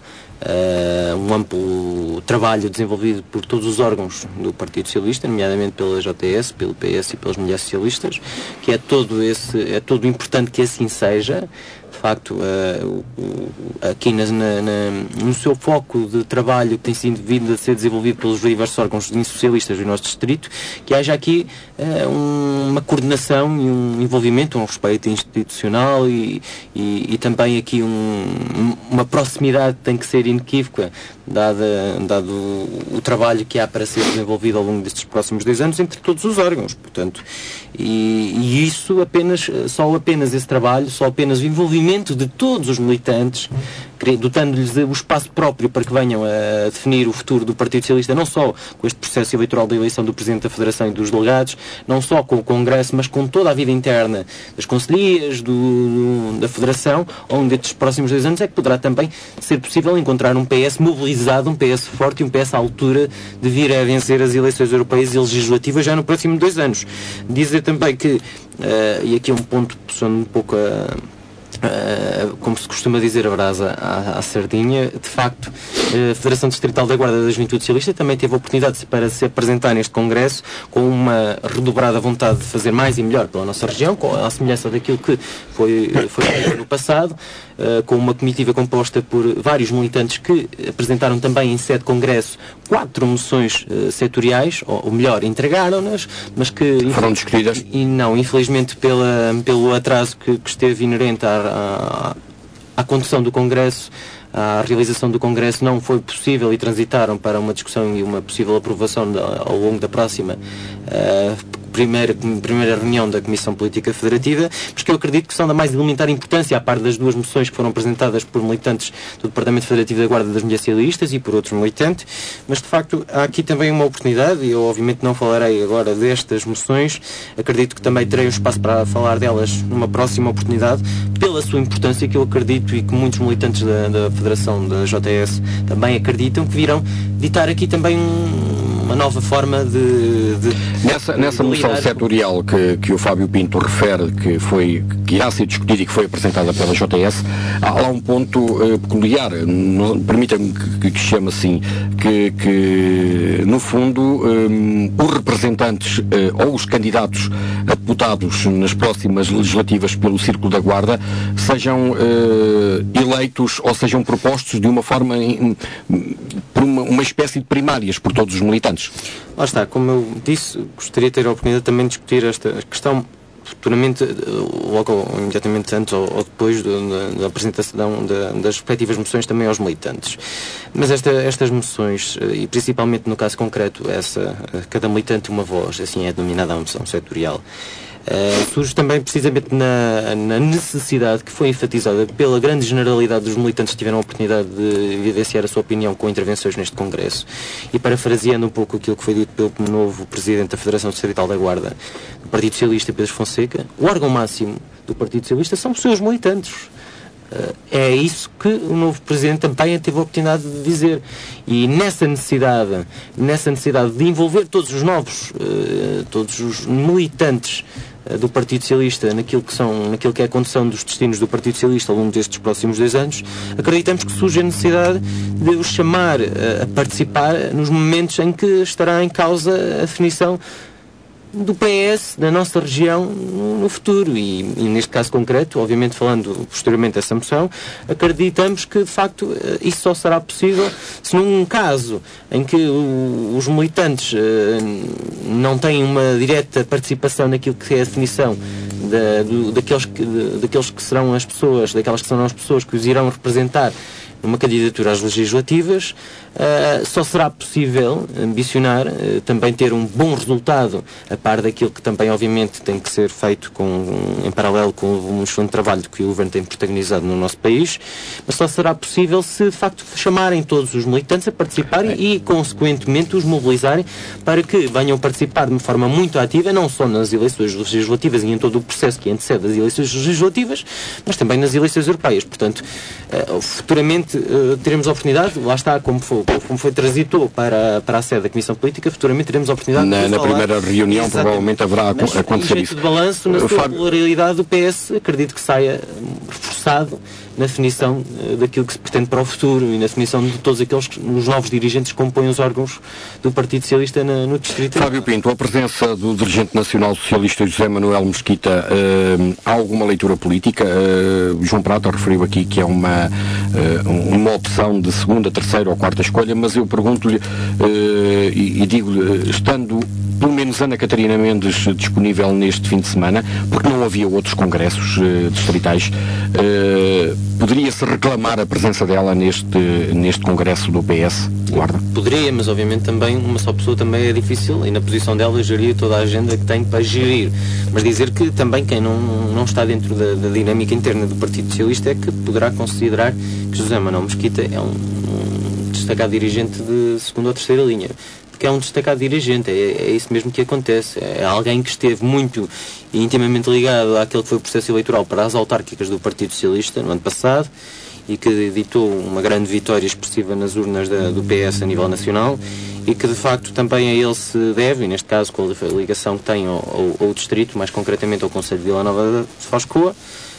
S4: Uh, um amplo trabalho desenvolvido por todos os órgãos do Partido Socialista, nomeadamente pela J S, pelo P S e pelas Mulheres Socialistas, que é todo esse, é todo importante que assim seja. De facto, uh, uh, aqui na, na, no seu foco de trabalho que tem sido vindo a ser desenvolvido pelos diversos órgãos socialistas do nosso distrito, que haja aqui uh, um, uma coordenação e um envolvimento, um respeito institucional e, e, e também aqui um, uma proximidade que tem que ser inequívoca, dado, dado o, o trabalho que há para ser desenvolvido ao longo destes próximos dois anos entre todos os órgãos. Portanto, e, e isso apenas, só apenas esse trabalho, só apenas o envolvimento de todos os militantes, dotando-lhes o espaço próprio para que venham a definir o futuro do Partido Socialista, não só com este processo eleitoral da eleição do Presidente da Federação e dos delegados, não só com o Congresso, mas com toda a vida interna das conselhias, do, do, da Federação, ao longo destes próximos dois anos, é que poderá também ser possível encontrar um P S mobilizado, um P S forte e um P S à altura de vir a vencer as eleições europeias e legislativas já no próximo dois anos. Dizer também que, uh, e aqui é um ponto, puxando um pouco a... Uh, como se costuma dizer, a brasa à, à sardinha, de facto, a Federação Distrital da Guarda da Juventude Socialista também teve a oportunidade para se apresentar neste Congresso com uma redobrada vontade de fazer mais e melhor pela nossa região, com a semelhança daquilo que foi, foi feito no passado, uh, com uma comitiva composta por vários militantes que apresentaram também em sede de Congresso quatro moções uh, setoriais, ou, ou melhor, entregaram-nas, mas que...
S2: Foram discutidas?
S4: E não, infelizmente, pela, pelo atraso que, que esteve inerente à À, à condução do Congresso, à realização do Congresso, não foi possível e transitaram para uma discussão e uma possível aprovação da, ao longo da próxima uh, primeira, primeira reunião da Comissão Política Federativa, mas que eu acredito que são da mais elementar importância, à par das duas moções que foram apresentadas por militantes do Departamento Federativo da Guarda das Mulheres Socialistas e por outros militantes, mas de facto há aqui também uma oportunidade, e eu obviamente não falarei agora destas moções, acredito que também terei um espaço para falar delas numa próxima oportunidade, pela sua importância, que eu acredito e que muitos militantes da, da Federação da J S também acreditam, que virão ditar aqui também um, uma nova forma de... de
S2: nessa nessa
S4: de
S2: moção setorial que, que o Fábio Pinto refere, que, foi, que irá ser discutida e que foi apresentada pela J S, há lá um ponto uh, peculiar, permita-me que, que chame assim, que, que no fundo um, os representantes uh, ou os candidatos a deputados nas próximas legislativas pelo Círculo da Guarda sejam uh, eleitos ou sejam propostos de uma forma, em, por uma, uma espécie de primárias por todos os militantes.
S4: Lá está, como eu disse, gostaria de ter a oportunidade também de discutir esta questão futuramente, logo ou imediatamente antes ou, ou depois do, da, da apresentação da, das respectivas moções também aos militantes. Mas esta, estas moções, e principalmente no caso concreto, essa, cada militante uma voz, assim é denominada a moção setorial, Uh, surge também precisamente na, na necessidade que foi enfatizada pela grande generalidade dos militantes que tiveram a oportunidade de evidenciar a sua opinião com intervenções neste Congresso. E parafraseando um pouco aquilo que foi dito pelo novo Presidente da Federação Distrital da Guarda do Partido Socialista, Pedro Fonseca, o órgão máximo do Partido Socialista são os seus militantes. Uh, é isso que o novo Presidente também teve a oportunidade de dizer. E nessa necessidade, nessa necessidade de envolver todos os novos, uh, todos os militantes uh, do Partido Socialista naquilo que, são, naquilo que é a condução dos destinos do Partido Socialista ao longo destes próximos dois anos, acreditamos que surge a necessidade de os chamar uh, a participar nos momentos em que estará em causa a definição do P S da nossa região no, no futuro e, e neste caso concreto, obviamente falando posteriormente dessa moção, acreditamos que de facto isso só será possível se num caso em que o, os militantes uh, não têm uma direta participação naquilo que é a definição da, do, daqueles, que, de, daqueles que serão as pessoas, daquelas que serão as pessoas que os irão representar numa candidatura às legislativas, uh, só será possível ambicionar uh, também ter um bom resultado, a par daquilo que também obviamente tem que ser feito com, em paralelo com um excelente trabalho que o Governo tem protagonizado no nosso país, mas só será possível se de facto chamarem todos os militantes a participarem e consequentemente os mobilizarem para que venham participar de uma forma muito ativa, não só nas eleições legislativas e em todo o processo que antecede as eleições legislativas, mas também nas eleições europeias. Portanto, uh, futuramente Uh, teremos a oportunidade, lá está, como foi, como foi transitou para, para a sede da Comissão Política, futuramente teremos a oportunidade
S2: na,
S4: de
S2: na
S4: falar.
S2: primeira reunião. Exatamente. Provavelmente haverá
S4: Mas,
S2: acontecer isso.
S4: De balanço, na
S2: uh,
S4: sua
S2: Fábio...
S4: popularidade do P S, acredito que saia reforçado na definição uh, daquilo que se pretende para o futuro e na definição de todos aqueles que, os novos dirigentes que compõem os órgãos do Partido Socialista na, no Distrito.
S2: Fábio Pinto, a presença do dirigente nacional socialista José Manuel Mesquita, uh, há alguma leitura política? Uh, João Prata referiu aqui que é uma, uh, uma opção de segunda, terceira ou quarta escolha, mas eu pergunto-lhe uh, e, e digo-lhe, estando pelo menos Ana Catarina Mendes disponível neste fim de semana, porque não havia outros congressos uh, distritais, uh, poderia-se reclamar a presença dela neste, neste congresso do P S Guarda?
S4: Poderia, mas obviamente também uma só pessoa também é difícil e na posição dela gerir toda a agenda que tem para gerir. Mas dizer que também quem não, não está dentro da, da dinâmica interna do Partido Socialista é que poderá considerar que José Manuel Mesquita é um, um destacado dirigente de segunda ou terceira linha. Que é um destacado dirigente, é, é isso mesmo que acontece. É alguém que esteve muito e intimamente ligado àquele que foi o processo eleitoral para as autárquicas do Partido Socialista no ano passado e que ditou uma grande vitória expressiva nas urnas da, do P S a nível nacional e que de facto também a ele se deve, e neste caso com a ligação que tem ao, ao, ao distrito, mais concretamente ao Concelho de Vila Nova de Foscoa,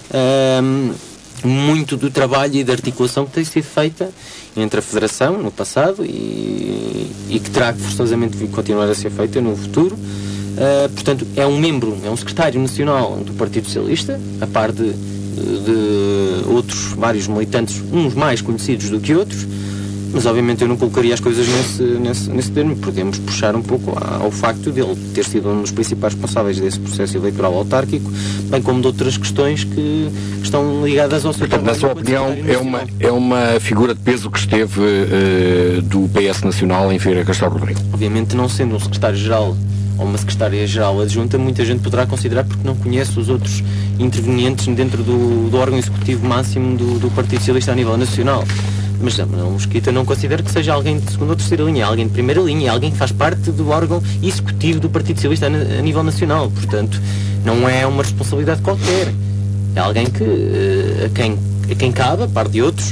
S4: um, muito do trabalho e da articulação que tem sido feita entre a Federação no passado e, e que terá que forçosamente continuar a ser feita no futuro. Uh, portanto, é um membro, é um secretário nacional do Partido Socialista, a par de, de outros vários militantes, uns mais conhecidos do que outros, mas obviamente eu não colocaria as coisas nesse, nesse, nesse termo. Podemos puxar um pouco ao facto dele ter sido um dos principais responsáveis desse processo eleitoral autárquico, bem como de outras questões que estão ligadas ao seu
S2: trabalho. Portanto, na sua opinião, é uma, é uma figura de peso que esteve uh, do P S Nacional em Ferreira Castelo Rodrigo?
S4: Obviamente, não sendo um secretário-geral ou uma secretária-geral adjunta, muita gente poderá considerar porque não conhece os outros intervenientes dentro do, do órgão executivo máximo do, do Partido Socialista a nível nacional. Mas não, Mesquita não considero que seja alguém de segunda ou terceira linha, é alguém de primeira linha, é alguém que faz parte do órgão executivo do Partido Socialista a, a nível nacional. Portanto, não é uma responsabilidade qualquer. É alguém que, uh, a, quem, a quem cabe, a par de outros,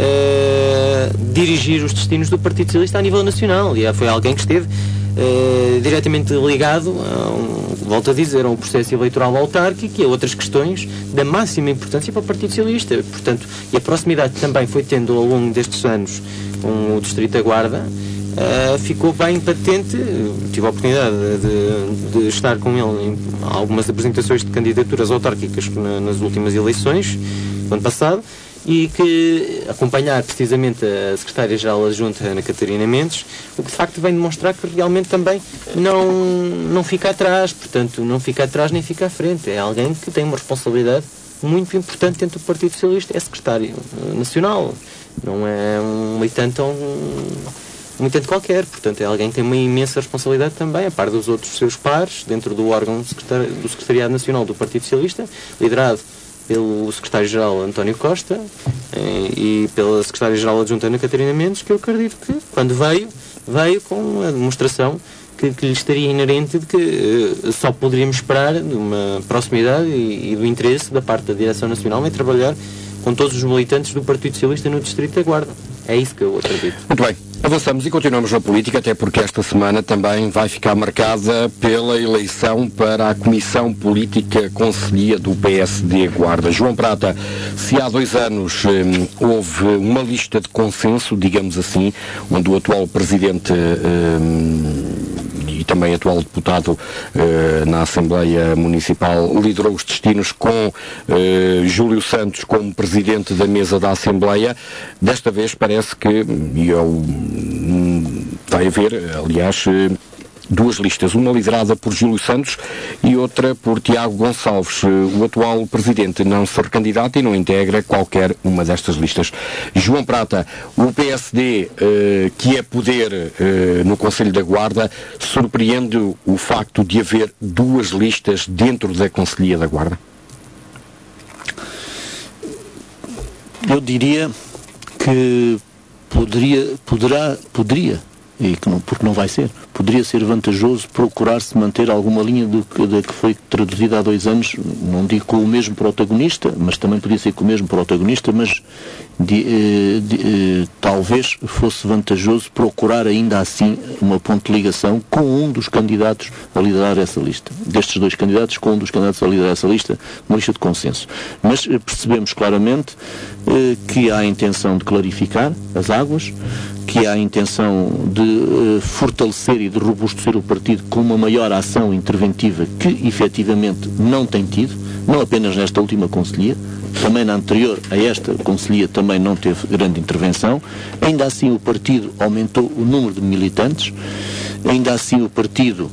S4: uh, dirigir os destinos do Partido Socialista a nível nacional. E foi alguém que esteve Uh, diretamente ligado, a um, volto a dizer, a um processo eleitoral autárquico e a outras questões da máxima importância para o Partido Socialista. Portanto, e a proximidade que também foi tendo ao longo destes anos com o Distrito da Guarda, uh, ficou bem patente. Tive a oportunidade de, de estar com ele em algumas apresentações de candidaturas autárquicas na, nas últimas eleições do ano passado, e que acompanhar precisamente a secretária-geral adjunta Ana Catarina Mendes, o que de facto vem demonstrar que realmente também não, não fica atrás, portanto não fica atrás nem fica à frente, é alguém que tem uma responsabilidade muito importante dentro do Partido Socialista, é secretário nacional, não é um militante ou um, um militante qualquer, portanto é alguém que tem uma imensa responsabilidade também, a par dos outros seus pares, dentro do órgão secretar- do Secretariado Nacional do Partido Socialista, liderado pelo secretário-geral António Costa e pela secretária-geral adjunta Ana Catarina Mendes, que eu acredito que, quando veio, veio com a demonstração que, que lhe estaria inerente de que uh, só poderíamos esperar de uma proximidade e, e do interesse da parte da Direção Nacional em trabalhar com todos os militantes do Partido Socialista no Distrito da Guarda. É isso que eu acredito.
S2: Muito bem. Avançamos e continuamos na política, até porque esta semana também vai ficar marcada pela eleição para a Comissão Política Conselhia do P S D Guarda. João Prata, se há dois anos hum, houve uma lista de consenso, digamos assim, onde o atual presidente hum, e também atual deputado eh, na Assembleia Municipal liderou os destinos com eh, Júlio Santos como presidente da mesa da Assembleia, desta vez parece que, e eu, vai haver, aliás, duas listas, uma liderada por Júlio Santos e outra por Tiago Gonçalves. O atual presidente não se recandidata e não integra qualquer uma destas listas. João Prata, o P S D, eh, que é poder eh, no Conselho da Guarda, surpreende o facto de haver duas listas dentro da Conselhia da Guarda?
S3: Eu diria que poderia, poderá, poderia, e que não, porque não vai ser, poderia ser vantajoso procurar-se manter alguma linha do que, da que foi traduzida há dois anos, não digo com o mesmo protagonista, mas também podia ser com o mesmo protagonista, mas de, eh, de, eh, talvez fosse vantajoso procurar ainda assim uma ponte de ligação com um dos candidatos a liderar essa lista. Destes dois candidatos, com um dos candidatos a liderar essa lista, uma lista de consenso. Mas eh, percebemos claramente eh, que há a intenção de clarificar as águas, que há a intenção de uh, fortalecer e de robustecer o partido com uma maior ação interventiva que, efetivamente, não tem tido, não apenas nesta última conselhia, também na anterior a esta conselhia também não teve grande intervenção. Ainda assim o partido aumentou o número de militantes, ainda assim o partido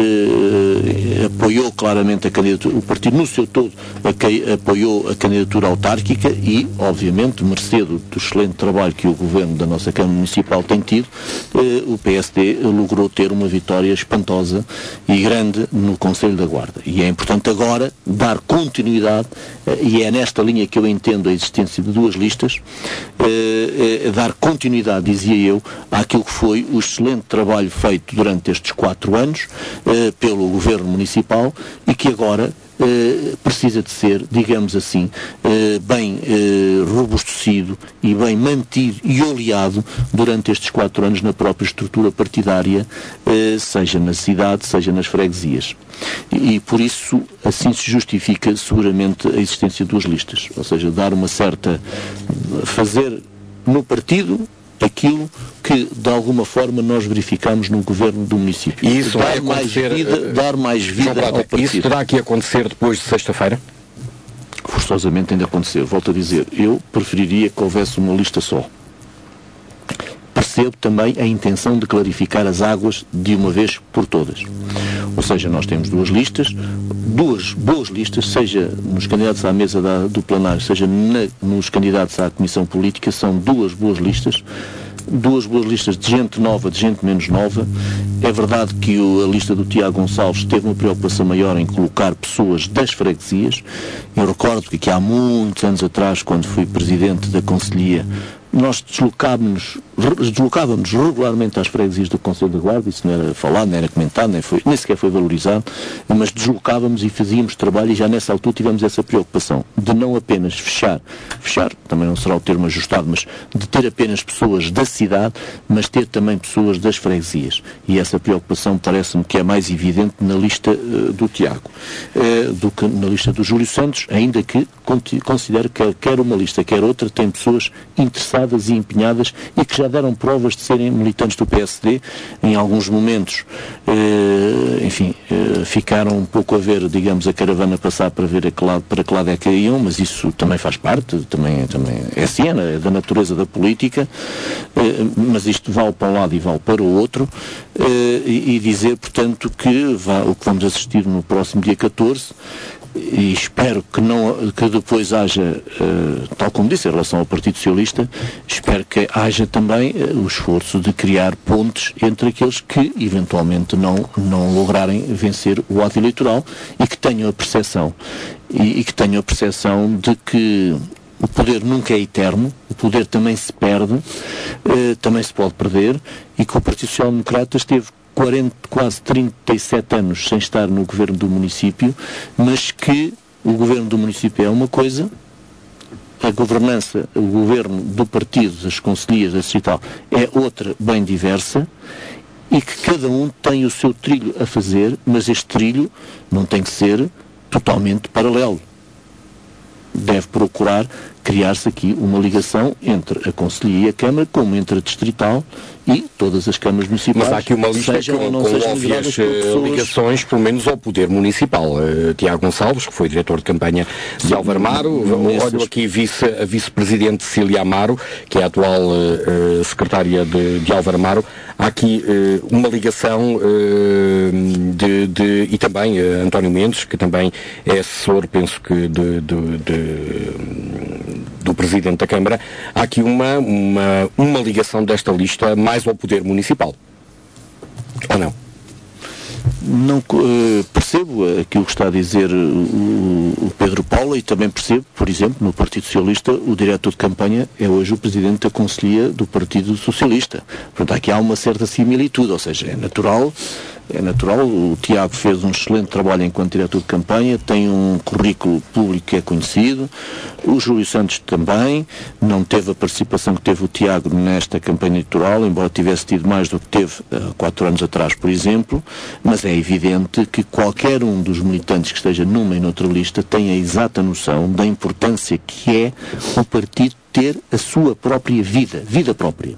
S3: Eh, apoiou claramente a candidatura, o partido no seu todo a, apoiou a candidatura autárquica e, obviamente, mercê do excelente trabalho que o governo da nossa Câmara Municipal tem tido, eh, o P S D logrou ter uma vitória espantosa e grande no Conselho da Guarda. E é importante agora dar continuidade, eh, e é nesta linha que eu entendo a existência de duas listas, eh, eh, dar continuidade, dizia eu, àquilo que foi o excelente trabalho feito durante estes quatro anos, Uh, pelo Governo Municipal e que agora uh, precisa de ser, digamos assim, uh, bem uh, robustecido e bem mantido e oleado durante estes quatro anos na própria estrutura partidária, uh, seja na cidade, seja nas freguesias. E, e por isso assim se justifica seguramente a existência de duas listas, ou seja, dar uma certa, fazer no partido aquilo que de alguma forma nós verificamos no governo do município.
S2: E isso
S3: dar
S2: vai acontecer,
S3: mais vida, uh, dar mais vida
S2: Prata,
S3: ao partido.
S2: Isso terá que acontecer depois de sexta-feira?
S3: Forçosamente ainda acontecer. Volto a dizer, eu preferiria que houvesse uma lista só. percebo também a intenção de clarificar as águas de uma vez por todas. Ou seja, nós temos duas listas, duas boas listas, seja nos candidatos à mesa da, do plenário, seja na, nos candidatos à Comissão Política, são duas boas listas, duas boas listas de gente nova, de gente menos nova. É verdade que o, a lista do Tiago Gonçalves teve uma preocupação maior em colocar pessoas das freguesias. Eu recordo que, que há muitos anos atrás, quando fui presidente da Conselhia, nós deslocávamos, deslocávamos regularmente às freguesias do Conselho da Guarda, isso não era falado, não era comentado, nem, foi, nem sequer foi valorizado, mas deslocávamos e fazíamos trabalho, e já nessa altura tivemos essa preocupação de não apenas fechar, fechar, também não será o termo ajustado, mas de ter apenas pessoas da cidade, mas ter também pessoas das freguesias. E essa preocupação parece-me que é mais evidente na lista uh, do Tiago, uh, do que na lista do Júlio Santos, ainda que considero que quer uma lista, quer outra, tem pessoas interessadas e empenhadas e que já deram provas de serem militantes do P S D. Em alguns momentos, eh, enfim, eh, ficaram um pouco a ver, digamos, a caravana passar para ver a que lado, para que lado é que iam, mas isso também faz parte, também, também é assim, é da natureza da política, eh, mas isto vale para um lado e vale para o outro, eh, e, e dizer, portanto, que vá, o que vamos assistir no próximo dia catorze, e espero que, não, que depois haja, uh, tal como disse em relação ao Partido Socialista, espero que haja também uh, o esforço de criar pontes entre aqueles que eventualmente não, não lograrem vencer o ato eleitoral e que tenham a percepção, e, e que tenham a percepção de que o poder nunca é eterno, o poder também se perde, uh, também se pode perder, e que o Partido Social Democrata esteve quarenta, quase trinta e sete anos sem estar no governo do município, mas que o governo do município é uma coisa, a governança, o governo do partido, das conselhias, da distrital, é outra bem diversa, e que cada um tem o seu trilho a fazer, mas este trilho não tem que ser totalmente paralelo. Deve procurar criar-se aqui uma ligação entre a Conselhia e a Câmara, como entre a Distrital e todas as câmaras municipais.
S2: Mas há aqui uma lista com, com óbvias ligações, pelo menos ao poder municipal. Uh, Tiago Gonçalves, que foi diretor de campanha de Álvaro Amaro, olho aqui vice, a vice-presidente Cília Amaro, que é a atual uh, secretária de, de Álvaro Amaro. Há aqui uh, uma ligação uh, de, de, e também uh, António Mendes, que também é assessor, penso que, de, de, de do Presidente da Câmara. Há aqui uma, uma, uma ligação desta lista mais ao poder municipal. Ou não?
S3: Não uh, percebo aquilo que está a dizer o, o Pedro Paula, e também percebo, por exemplo, no Partido Socialista, o diretor de campanha é hoje o Presidente da Conselhia do Partido Socialista. Portanto, aqui há uma certa similitude, ou seja, é natural, é natural, o Tiago fez um excelente trabalho enquanto diretor de campanha, tem um currículo público que é conhecido, o Júlio Santos também, não teve a participação que teve o Tiago nesta campanha eleitoral, embora tivesse tido mais do que teve há quatro anos atrás, por exemplo, mas é evidente que qualquer um dos militantes que esteja numa e noutra lista tem a exata noção da importância que é o partido ter a sua própria vida, vida própria.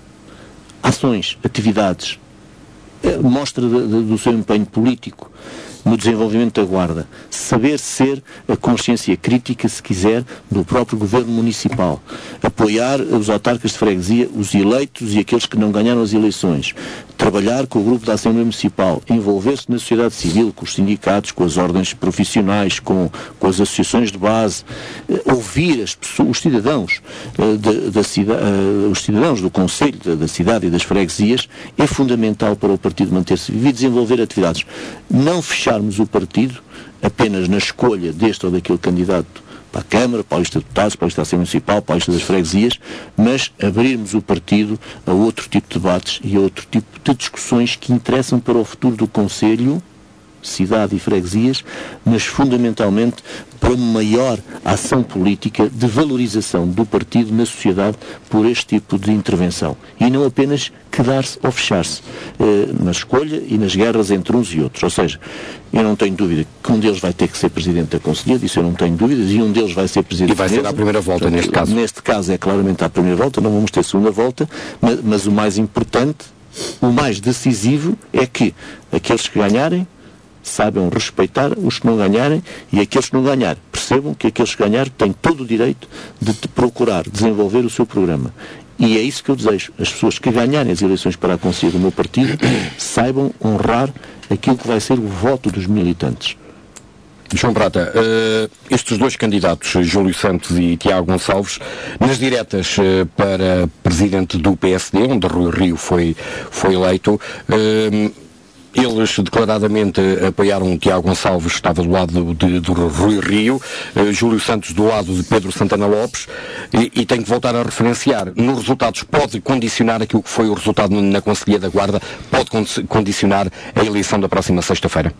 S3: Ações, atividades, mostra de, de, do seu empenho político no desenvolvimento da Guarda, saber ser a consciência crítica, se quiser, do próprio governo municipal, apoiar os autarcas de freguesia, os eleitos e aqueles que não ganharam as eleições, trabalhar com o grupo da Assembleia Municipal, envolver-se na sociedade civil, com os sindicatos, com as ordens profissionais, com, com as associações de base, eh, ouvir as pessoas, os cidadãos eh, da, da cidade, eh, os cidadãos do Conselho, da, da cidade e das freguesias, é fundamental para o partido manter-se vivo e desenvolver atividades. Não fecharmos o partido apenas na escolha deste ou daquele candidato para a Câmara, para a lista de deputados, para a lista da Assembleia Municipal, para a lista das freguesias, mas abrirmos o partido a outro tipo de debates e a outro tipo de discussões que interessam para o futuro do Conselho, cidade e freguesias, mas fundamentalmente para uma maior ação política de valorização do partido na sociedade por este tipo de intervenção. E não apenas quedar-se ou fechar-se eh, na escolha e nas guerras entre uns e outros. Ou seja, eu não tenho dúvida que um deles vai ter que ser Presidente da Conselhia, disso eu não tenho dúvidas, e um deles vai ser Presidente
S2: e vai ser à primeira volta,
S3: Portanto,
S2: neste caso.
S3: Neste caso é claramente à primeira volta, não vamos ter segunda volta, mas, mas o mais importante, o mais decisivo é que aqueles que ganharem saibam respeitar os que não ganharem, e aqueles que não ganharem percebam que aqueles que ganharem têm todo o direito de procurar desenvolver o seu programa. E é isso que eu desejo. As pessoas que ganharem as eleições para a Conselhia do meu partido saibam honrar aquilo que vai ser o voto dos militantes.
S2: João Prata, uh, estes dois candidatos, Júlio Santos e Tiago Gonçalves, nas diretas uh, para presidente do P S D, onde Rui Rio foi, foi eleito, uh, eles declaradamente apoiaram Tiago Gonçalves, estava do lado de, de Rui Rio, uh, Júlio Santos do lado de Pedro Santana Lopes, e, e tenho que voltar a referenciar. Nos resultados pode condicionar aquilo que foi o resultado na Conselhia da Guarda, pode condicionar a eleição da próxima sexta-feira?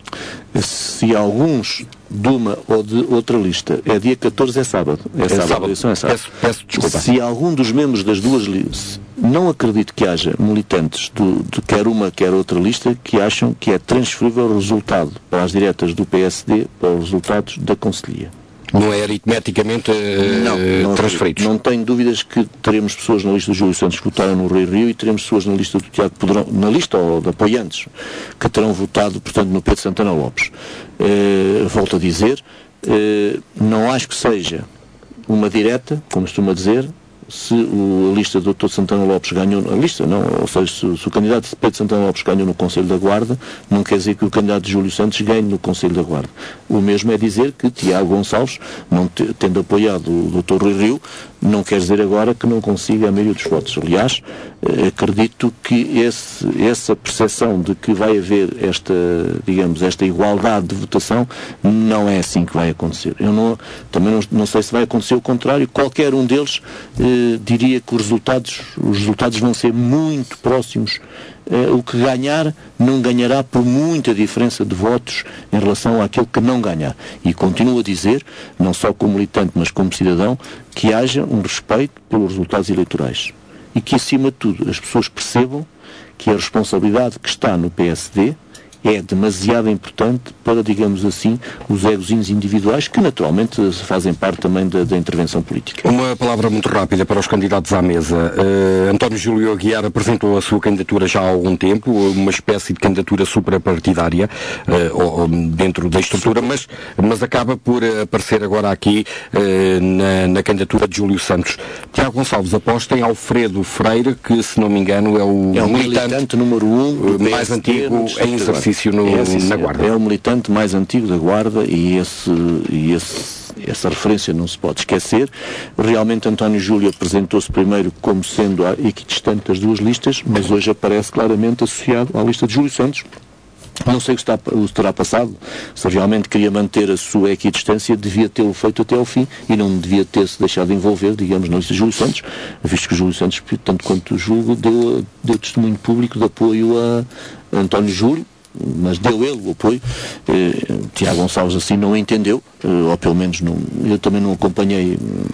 S3: Se alguns de uma ou de outra lista, é dia catorze, é sábado. É, é sábado, sábado. A eleição é sábado.
S2: Peço, peço desculpa.
S3: Se algum dos membros das duas listas, não acredito que haja militantes do, de quer uma, quer outra lista, que acham que é transferível o resultado para as diretas do P S D para os resultados da Conselhia.
S2: Não é aritmeticamente uh,
S3: não, não
S2: transferidos?
S3: Não tenho dúvidas que teremos pessoas na lista do Júlio Santos que votaram no Rui Rio e teremos pessoas na lista do Tiago que poderão, na lista ou de apoiantes, que terão votado, portanto, no Pedro Santana Lopes. Uh, volto a dizer, uh, não acho que seja uma direta, como costuma dizer, se o, a lista do doutor Santana Lopes ganhou, a lista não, ou seja, se, se o candidato de Pedro Santana Lopes ganhou no Conselho da Guarda, não quer dizer que o candidato de Júlio Santos ganhe no Conselho da Guarda. O mesmo é dizer que Tiago Gonçalves, não te, tendo apoiado o doutor Rui Rio, não quer dizer agora que não consiga a maioria dos votos. Aliás, acredito que esse, essa percepção de que vai haver esta, digamos, esta igualdade de votação, não é assim que vai acontecer. Eu não, também não, não sei se vai acontecer o contrário. Qualquer um deles eh, diria que os resultados, os resultados vão ser muito próximos. Eh, o que ganhar não ganhará por muita diferença de votos em relação àquele que não ganhar. E continuo a dizer, não só como militante, mas como cidadão, que haja um respeito pelos resultados eleitorais. E que, acima de tudo, as pessoas percebam que a responsabilidade que está no P S D é demasiado importante para, digamos assim, os egozinhos individuais que naturalmente fazem parte também da, da intervenção política.
S2: Uma palavra muito rápida para os candidatos à mesa. Uh, António Júlio Aguiar apresentou a sua candidatura já há algum tempo, uma espécie de candidatura suprapartidária uh, ou, dentro da estrutura, mas, mas acaba por aparecer agora aqui uh, na, na candidatura de Júlio Santos. Tiago Gonçalves aposta em Alfredo Freire, que, se não me engano, é o,
S3: é o
S2: militante,
S3: militante número um
S2: uh, mais antigo em exercício. No,
S3: é, assim,
S2: na Guarda.
S3: É o militante mais antigo da Guarda e, esse, e esse, essa referência não se pode esquecer. Realmente António Júlio apresentou-se primeiro como sendo equidistante das duas listas, mas hoje aparece claramente associado à lista de Júlio Santos. Não sei o que, está, o que terá passado. Se realmente queria manter a sua equidistância, devia tê-lo feito até ao fim e não devia ter-se deixado de envolver, digamos, na lista de Júlio Santos, visto que o Júlio Santos, tanto quanto julgo, deu, deu testemunho público de apoio a António Júlio, mas deu ele o apoio. eh, Tiago Gonçalves assim não entendeu, eh, ou pelo menos não, eu também não acompanhei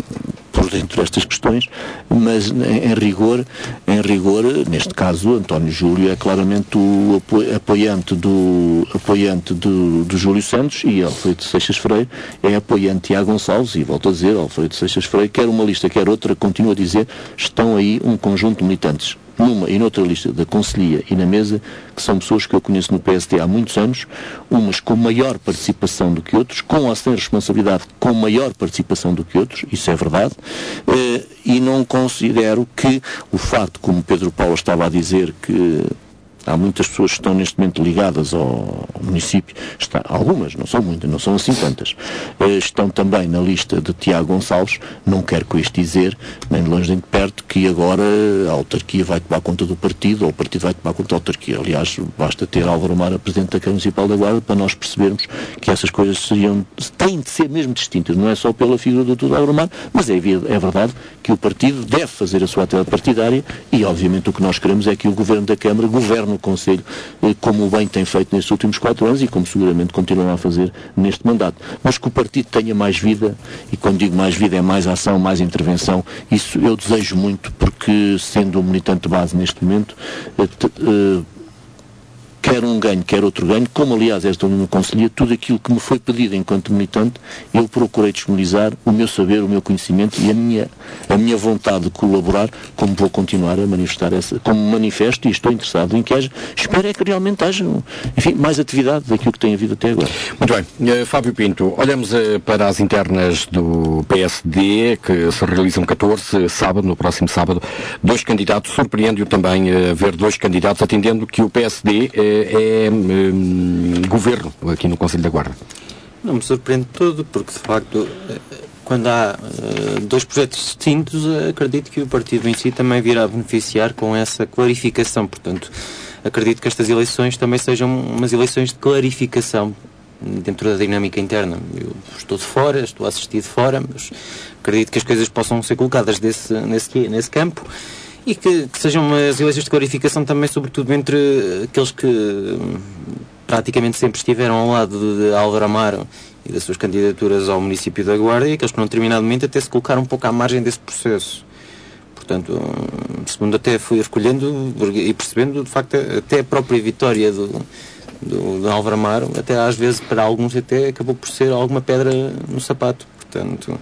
S3: por dentro destas questões, mas em, em rigor, em rigor, neste caso, António Júlio é claramente o apo, apoiante do apoiante do, do Júlio Santos, e Alfredo Seixas Freire é apoiante de Tiago Gonçalves, e volto a dizer, Alfredo Seixas Freire, quer uma lista, quer outra, continua a dizer, estão aí um conjunto de militantes, numa e noutra lista da Conselhia e na mesa, que são pessoas que eu conheço no P S D há muitos anos, umas com maior participação do que outros, com ou sem responsabilidade, com maior participação do que outros, isso é verdade, eh, e não considero que o facto, como Pedro Paulo estava a dizer, que há muitas pessoas que estão neste momento ligadas ao município, está, algumas, não são muitas, não são assim tantas, eh, estão também na lista de Tiago Gonçalves. Não quero com isto dizer, nem de longe nem de perto, que agora a autarquia vai tomar conta do partido, ou o partido vai tomar conta da autarquia. Aliás, basta ter Álvaro Amaro, Presidente da Câmara Municipal da Guarda, para nós percebermos que essas coisas seriam, têm de ser mesmo distintas, não é só pela figura do doutor Álvaro Amaro, mas é, é verdade que o partido deve fazer a sua atividade partidária e, obviamente, o que nós queremos é que o Governo da Câmara governe o Conselho, como bem tem feito nestes últimos quatro anos e como seguramente continuará a fazer neste mandato. Mas que o partido tenha mais vida, e quando digo mais vida é mais ação, mais intervenção, isso eu desejo muito, porque sendo um militante de base neste momento, quer um ganho, quer outro ganho, como aliás esta União Conselhia, tudo aquilo que me foi pedido enquanto militante, eu procurei disponibilizar o meu saber, o meu conhecimento e a minha, a minha vontade de colaborar, como vou continuar a manifestar essa, como manifesto e estou interessado em que haja, espero é que realmente haja, enfim, mais atividade daquilo que tem havido até agora.
S2: Muito bem. Uh, Fábio Pinto, olhamos uh, para as internas do P S D, que se realizam catorze, sábado, no próximo sábado, dois candidatos, surpreende-o também uh, ver dois candidatos, atendendo que o P S D uh, é um, governo aqui no Conselho da Guarda.
S4: Não me surpreende todo, porque de facto, quando há uh, dois projetos distintos, acredito que o partido em si também virá beneficiar com essa clarificação. Portanto, acredito que estas eleições também sejam umas eleições de clarificação dentro da dinâmica interna. Eu estou de fora, estou a assistir de fora, mas acredito que as coisas possam ser colocadas desse, nesse, nesse campo. E que, que sejam umas eleições de clarificação também, sobretudo, entre aqueles que praticamente sempre estiveram ao lado de, de Álvaro Amaro e das suas candidaturas ao município da Guarda, e aqueles que, num determinado momento, até se colocaram um pouco à margem desse processo. Portanto, segundo até fui recolhendo e percebendo, de facto, até a própria vitória do, do, do Álvaro Amaro, até às vezes, para alguns, até acabou por ser alguma pedra no sapato. Portanto,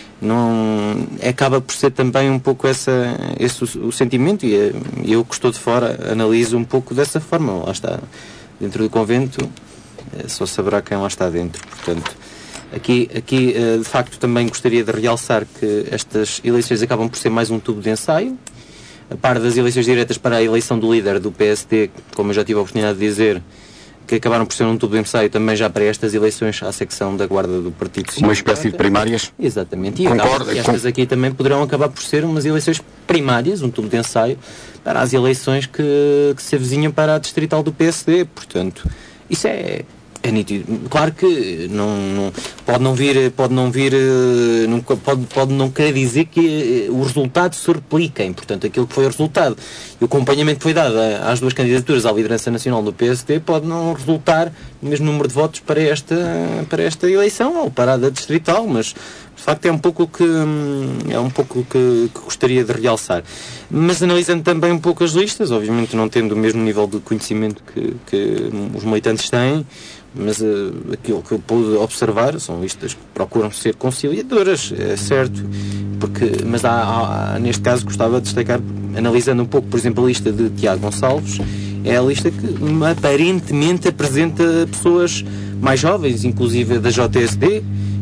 S4: não, acaba por ser também um pouco essa, esse o, o sentimento, e eu que estou de fora analiso um pouco dessa forma. Lá está, dentro do convento, só saberá quem lá está dentro. Portanto, aqui, aqui de facto também gostaria de realçar que estas eleições acabam por ser mais um tubo de ensaio, a par das eleições diretas para a eleição do líder do P S D, como eu já tive a oportunidade de dizer, que acabaram por ser um tubo de ensaio também já para estas eleições à secção da Guarda do Partido Socialista.
S2: Uma espécie de primárias?
S4: Exatamente. E
S2: Concordo,
S4: estas com... aqui também poderão acabar por ser umas eleições primárias, um tubo de ensaio, para as eleições que, que se avizinham para a distrital do P S D. Portanto, isso é... É nítido. Claro que não, não, pode não vir, pode não vir, não, pode, pode não querer dizer que os resultados se repliquem. Portanto, aquilo que foi o resultado e o acompanhamento que foi dado às duas candidaturas à liderança nacional do P S D pode não resultar no mesmo número de votos para esta, para esta eleição ou para a da distrital, mas de facto é um pouco o que, é um pouco que, que gostaria de realçar. Mas analisando também um pouco as listas, obviamente não tendo o mesmo nível de conhecimento que, que os militantes têm, mas uh, aquilo que eu pude observar são listas que procuram ser conciliadoras, é certo, porque, mas há, há, neste caso gostava de destacar, analisando um pouco, por exemplo, a lista de Tiago Gonçalves, é a lista que aparentemente apresenta pessoas mais jovens, inclusive da J S D,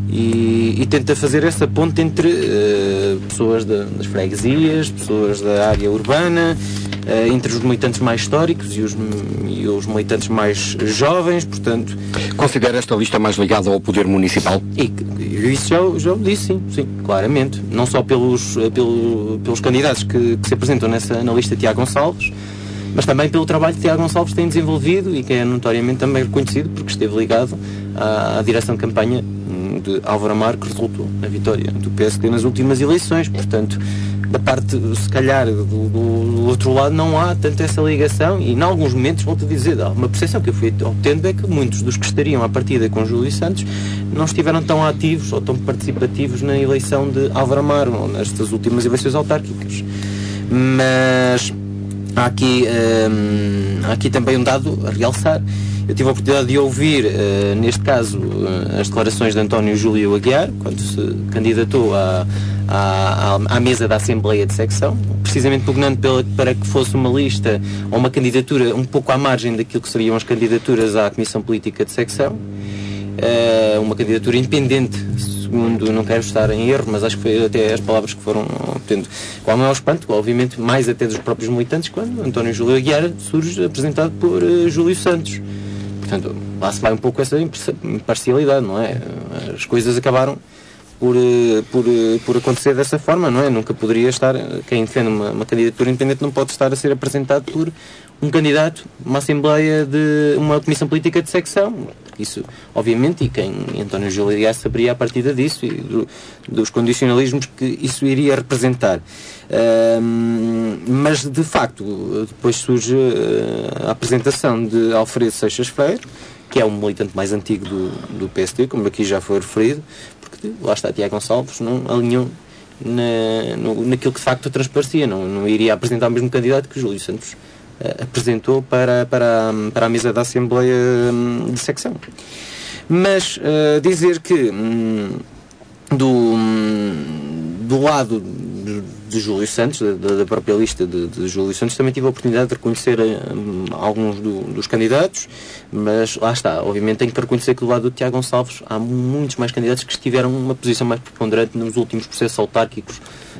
S4: e, e tenta fazer essa ponte entre uh, pessoas da, das freguesias, pessoas da área urbana, uh, entre os militantes mais históricos e os, e os militantes mais jovens, portanto...
S2: Considera esta lista mais ligada ao poder municipal?
S4: E, e isso já, já o disse, sim, sim, claramente. Não só pelos, pelo, pelos candidatos que, que se apresentam nessa, na lista de Tiago Gonçalves, mas também pelo trabalho que Tiago Gonçalves tem desenvolvido e que é notoriamente também reconhecido porque esteve ligado à, à direção de campanha de Álvaro Amaro, que resultou na vitória do P S D nas últimas eleições. Portanto, da parte, se calhar, do, do, do outro lado não há tanto essa ligação e, em alguns momentos, volto a dizer, uma percepção que eu fui obtendo é que muitos dos que estariam à partida com Júlio Santos não estiveram tão ativos ou tão participativos na eleição de Álvaro Amaro ou nestas últimas eleições autárquicas. Mas há aqui, hum, há aqui também um dado a realçar. Eu tive a oportunidade de ouvir, uh, neste caso, uh, as declarações de António Júlio Aguiar, quando se candidatou à, à, à mesa da Assembleia de Secção, precisamente pugnando pela, para que fosse uma lista ou uma candidatura um pouco à margem daquilo que seriam as candidaturas à Comissão Política de Secção, uh, uma candidatura independente, segundo, não quero estar em erro, mas acho que foi até as palavras que foram obtendo. Qual não é o espanto, obviamente, mais até dos próprios militantes, quando António Júlio Aguiar surge apresentado por uh, Júlio Santos. Portanto, lá se vai um pouco essa imparcialidade, não é? As coisas acabaram por, por, por acontecer dessa forma, não é? Nunca poderia estar, quem defende uma, uma candidatura independente não pode estar a ser apresentado por um candidato, uma Assembleia de uma Comissão Política de Secção. Isso, obviamente, e quem António Júlio Aguiar saberia a partir disso e do, dos condicionalismos que isso iria representar. Um, mas, de facto, depois surge a apresentação de Alfredo Seixas Freire, que é um militante mais antigo do, do P S D, como aqui já foi referido, porque lá está Tiago Gonçalves, não alinhou na, no, naquilo que de facto transparecia, não, não iria apresentar o mesmo candidato que Júlio Santos uh, apresentou para, para, para a mesa da Assembleia um, de Secção. Mas uh, dizer que um, do, um, do lado de Júlio Santos, da, da própria lista de, de Júlio Santos, também tive a oportunidade de reconhecer um, alguns do, dos candidatos, mas lá está, obviamente tenho que reconhecer que do lado do Tiago Gonçalves há muitos mais candidatos que tiveram uma posição mais preponderante nos últimos processos autárquicos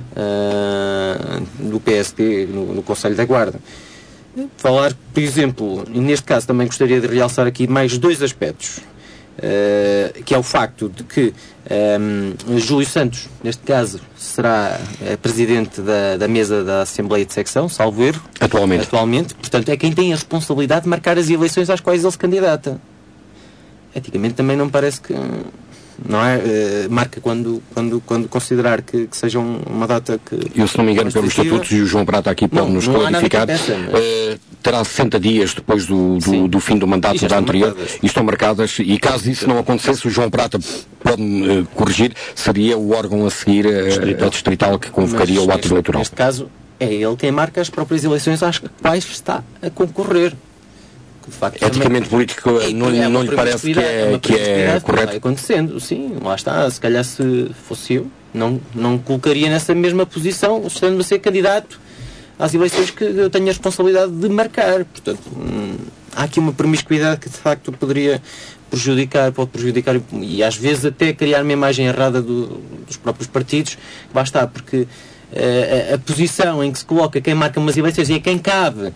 S4: uh, do P S D no, no Conselho da Guarda. Falar, por exemplo, e neste caso também gostaria de realçar aqui mais dois aspectos. Uh, que é o facto de que um, Júlio Santos, neste caso, será uh, presidente da, da mesa da Assembleia de Secção, salvo erro,
S2: atualmente.
S4: atualmente, portanto é quem tem a responsabilidade de marcar as eleições às quais ele se candidata. Eticamente também não parece que não é, uh, marca quando, quando, quando considerar que, que seja uma data que...
S2: Eu, se não me engano, pelos estatutos, e o João Prata aqui pode nos clarificar, mas... uh, terá sessenta dias depois do, do, do fim do mandato da anterior, marcadas. E estão marcadas, e caso isso não acontecesse, o João Prata pode-me uh, corrigir, seria o órgão a seguir uh, distrital. a distrital que convocaria mas, o ato
S4: neste,
S2: eleitoral.
S4: Neste caso, é ele quem marca as próprias eleições às quais está a concorrer. De facto,
S2: eticamente também, político é, não, é não lhe parece que é, é, que é correto?
S4: Vai acontecendo, sim, lá está. Se calhar se fosse eu, não, não colocaria nessa mesma posição, estando a ser candidato às eleições que eu tenho a responsabilidade de marcar. Portanto, hum, há aqui uma promiscuidade que de facto poderia prejudicar, pode prejudicar e às vezes até criar uma imagem errada do, dos próprios partidos. Lá está, porque A, a posição em que se coloca quem marca umas eleições e a quem cabe uh,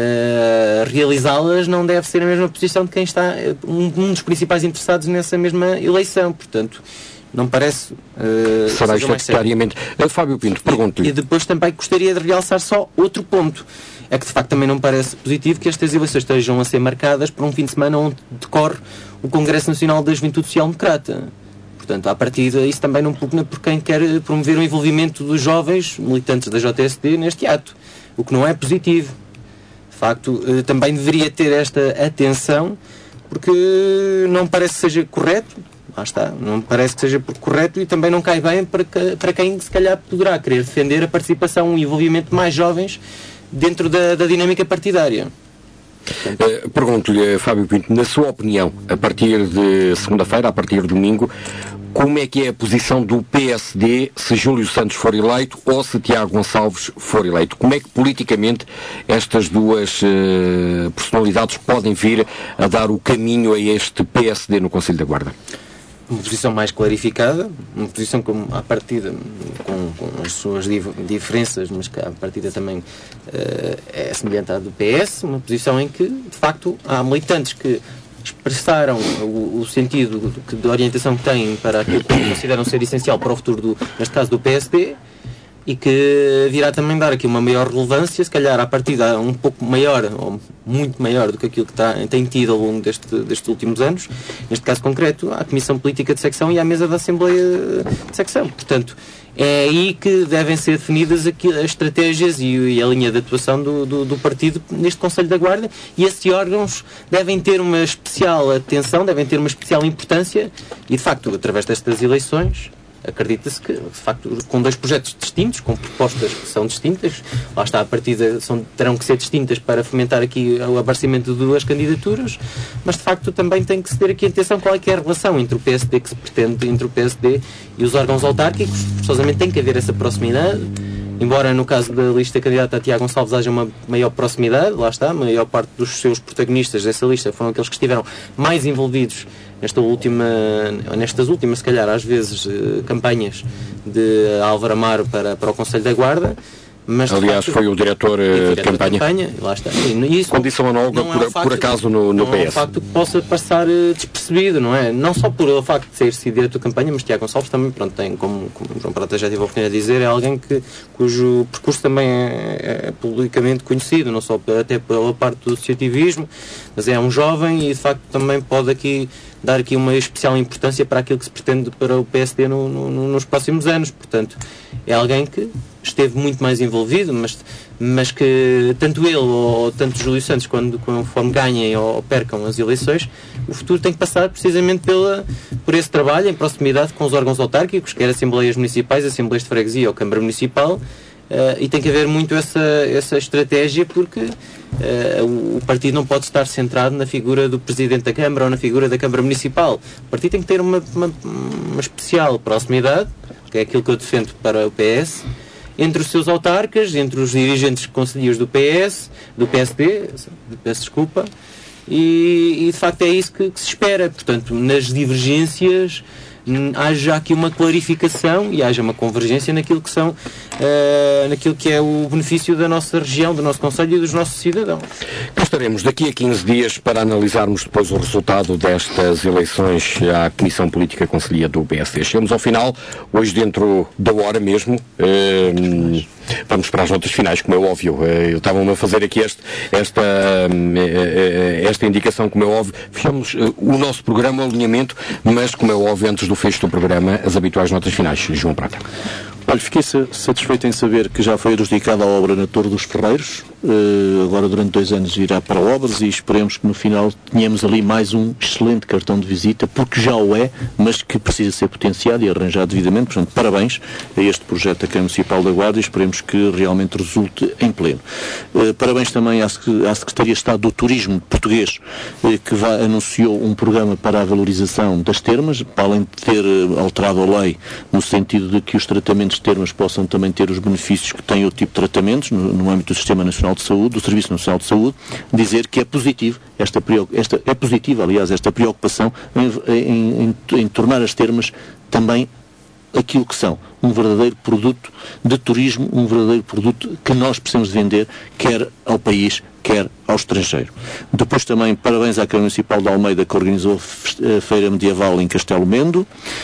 S4: realizá-las não deve ser a mesma posição de quem está um, um dos principais interessados nessa mesma eleição. Portanto, não parece... Uh,
S2: Será estatutariamente... Fábio Pinto, pergunto-lhe.
S4: E, e depois também gostaria de realçar só outro ponto. É que de facto também não parece positivo que estas eleições estejam a ser marcadas por um fim de semana onde decorre o Congresso Nacional da Juventude Social Democrata. Portanto, à partida, isso também não pugna por quem quer promover o envolvimento dos jovens militantes da J S D neste ato, o que não é positivo. De facto, também deveria ter esta atenção, porque não parece que seja correto, lá está, não parece que seja correto e também não cai bem para, que, para quem se calhar poderá querer defender a participação e o envolvimento de mais jovens dentro da, da dinâmica partidária.
S2: Uh, Pergunto-lhe, Fábio Pinto, na sua opinião, a partir de segunda-feira, a partir de domingo, como é que é a posição do P S D se Júlio Santos for eleito ou se Tiago Gonçalves for eleito? Como é que politicamente estas duas uh, personalidades podem vir a dar o caminho a este P S D no Conselho da Guarda?
S4: Uma posição mais clarificada, uma posição com, à partida com, com as suas dif- diferenças, mas que à partida também uh, é semelhante à do P S, uma posição em que, de facto, há militantes que expressaram o, o sentido de, de orientação que têm para aquilo que consideram ser essencial para o futuro, do, neste caso do P S D, e que virá também dar aqui uma maior relevância, se calhar à partida um pouco maior, ou muito maior do que aquilo que tá, tem tido ao longo deste, destes últimos anos, neste caso concreto, à Comissão Política de Secção e à Mesa da Assembleia de Secção. Portanto, é aí que devem ser definidas aqui as estratégias e, e a linha de atuação do, do, do partido neste Conselho da Guarda, e esses órgãos devem ter uma especial atenção, devem ter uma especial importância, e de facto, através destas eleições, acredita-se que, de facto, com dois projetos distintos, com propostas que são distintas, lá está, a partida são, terão que ser distintas para fomentar aqui o aparecimento de duas candidaturas, mas de facto também tem que se ter aqui atenção qual é que é a relação entre o P S D que se pretende, entre o P S D e os órgãos autárquicos. Forçosamente tem que haver essa proximidade, embora no caso da lista candidata a Tiago Gonçalves haja uma maior proximidade, lá está, a maior parte dos seus protagonistas dessa lista foram aqueles que estiveram mais envolvidos nesta última, nestas últimas, se calhar, às vezes, campanhas de Álvaro Amaro para, para o Conselho da Guarda. Mas,
S2: aliás,
S4: facto,
S2: foi o diretor, uh, de campanha. De campanha
S4: lá está. E isso
S2: condição análoga, por, é um facto, por acaso, no, no
S4: não
S2: P S.
S4: Não é um facto que possa passar uh, despercebido, não é? Não só por o facto de ter sido diretor de campanha, mas Tiago Gonçalves também, pronto, tem, como, como o João Prata já tive a oportunidade de dizer, é alguém que, cujo percurso também é, é publicamente conhecido, não só até pela parte do associativismo, mas é um jovem e, de facto, também pode aqui dar aqui uma especial importância para aquilo que se pretende para o P S D no, no, nos próximos anos. Portanto, é alguém que esteve muito mais envolvido, mas, mas que tanto ele ou tanto Júlio Santos, quando, conforme ganhem ou percam as eleições, o futuro tem que passar precisamente pela, por esse trabalho em proximidade com os órgãos autárquicos, quer assembleias municipais, assembleias de freguesia ou Câmara Municipal, Uh, e tem que haver muito essa, essa estratégia, porque uh, o, o partido não pode estar centrado na figura do Presidente da Câmara ou na figura da Câmara Municipal. O partido tem que ter uma, uma, uma especial proximidade, que é aquilo que eu defendo para o P S, entre os seus autarcas, entre os dirigentes conselheiros do P S, do P S D, peço desculpa, e, e de facto é isso que, que se espera. Portanto, nas divergências haja aqui uma clarificação e haja uma convergência naquilo que são uh, naquilo que é o benefício da nossa região, do nosso concelho e dos nossos cidadãos.
S2: Cá estaremos daqui a quinze dias para analisarmos depois o resultado destas eleições à Comissão Política Conselhia do P S D. Chegamos ao final, hoje dentro da hora mesmo. Uh, vamos para as notas finais, como é óbvio. Uh, eu estava-me a fazer aqui este, esta, uh, esta indicação, como é óbvio. Fechamos uh, o nosso programa, o alinhamento, mas como é óbvio, antes do fecho do programa, as habituais notas finais. João Prata.
S3: Olha, fiquei satisfeito em saber que já foi adjudicada a obra na Torre dos Ferreiros. Uh, agora, durante dois anos, irá para obras e esperemos que no final tenhamos ali mais um excelente cartão de visita, porque já o é, mas que precisa ser potenciado e arranjado devidamente. Portanto, parabéns a este projeto da Câmara Municipal da Guarda e esperemos que realmente resulte em pleno. Uh, parabéns também à, à Secretaria de Estado do Turismo português, uh, que vai, anunciou um programa para a valorização das termas, para além de ter uh, alterado a lei no sentido de que os tratamentos termas possam também ter os benefícios que têm outro tipo de tratamentos no, no âmbito do Sistema Nacional de Saúde, do Serviço Nacional de Saúde, dizer que é positivo, esta, esta, é positiva, aliás, esta preocupação em, em, em, em tornar as termas também aquilo que são, um verdadeiro produto de turismo, um verdadeiro produto que nós precisamos vender, quer ao país, quer ao estrangeiro. Depois também, parabéns à Câmara Municipal de Almeida, que organizou a Feira Medieval em Castelo Mendo.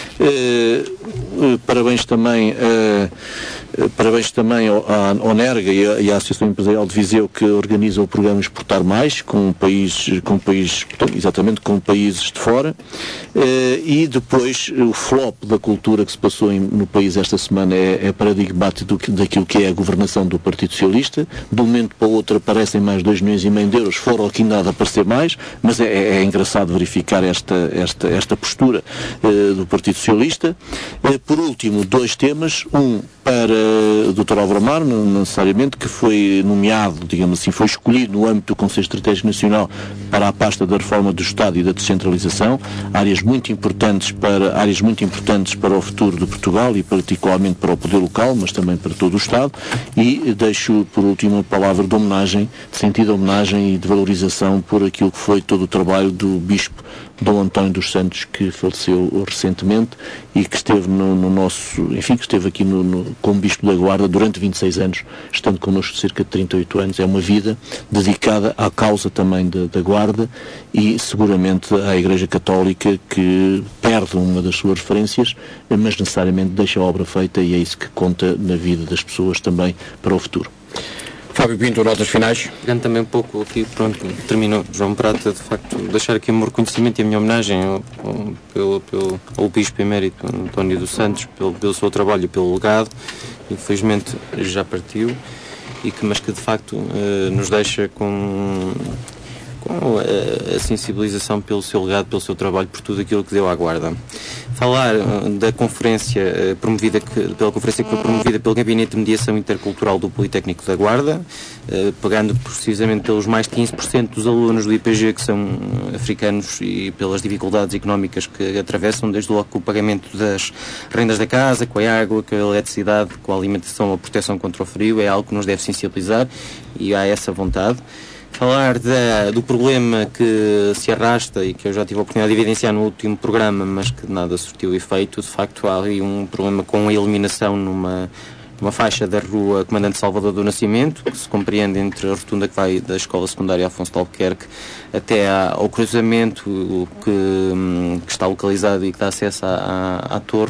S3: Eh, eh, parabéns também, eh, parabéns também ao, ao NERGA e, a, e à Associação Empresarial de Viseu, que organiza o programa Exportar Mais, com, país, com, país, exatamente, com países de fora. Eh, e depois, o flop da cultura que se passou em, no país esta semana é, é paradigmático do, daquilo que é a governação do Partido Socialista. De um momento para o outro aparecem mais dois milhões e meio de euros, fora o que ainda há de aparecer mais, mas é, é engraçado verificar esta, esta, esta postura uh, do Partido Socialista. Uh, por último, dois temas, um para o doutor Álvaro Amaro, necessariamente, que foi nomeado, digamos assim, foi escolhido no âmbito do Conselho Estratégico Nacional para a pasta da reforma do Estado e da descentralização, áreas muito importantes para, áreas muito importantes para o futuro de Portugal e particularmente para o poder local, mas também para todo o Estado, e deixo por último a palavra de homenagem, de sentido de homenagem e de valorização por aquilo que foi todo o trabalho do Bispo Dom António dos Santos, que faleceu recentemente e que esteve no, no nosso, enfim, que esteve aqui no, no, como Bispo da Guarda durante vinte e seis anos, estando connosco cerca de trinta e oito anos. É uma vida dedicada à causa também da, da Guarda e seguramente à Igreja Católica, que perde uma das suas referências, mas necessariamente deixa a obra feita e é isso que conta na vida das pessoas também para o futuro.
S2: Fábio Pinto, notas finais.
S4: Pegando também um pouco aqui, pronto, terminou João Prata, de facto, deixar aqui o meu reconhecimento e a minha homenagem ao, ao, pelo, pelo, ao Bispo Emérito António dos Santos, pelo, pelo seu trabalho e pelo legado. Infelizmente já partiu, e que, mas que de facto eh, nos deixa com, com a, a sensibilização pelo seu legado, pelo seu trabalho, por tudo aquilo que deu à Guarda. Falar uh, da conferência uh, promovida que, pela conferência que foi promovida pelo Gabinete de Mediação Intercultural do Politécnico da Guarda, uh, pegando precisamente pelos mais de quinze por cento dos alunos do I P G que são uh, africanos e pelas dificuldades económicas que atravessam, desde logo com o pagamento das rendas da casa, com a água, com a eletricidade, com a alimentação, a proteção contra o frio, é algo que nos deve sensibilizar e há essa vontade. Falar da, do problema que se arrasta e que eu já tive a oportunidade de evidenciar no último programa, mas que nada surtiu efeito. De facto, há ali um problema com a eliminação numa, numa faixa da rua Comandante Salvador do Nascimento, que se compreende entre a rotunda que vai da Escola Secundária Afonso de Albuquerque até ao cruzamento que, que está localizado e que dá acesso à, à, à torre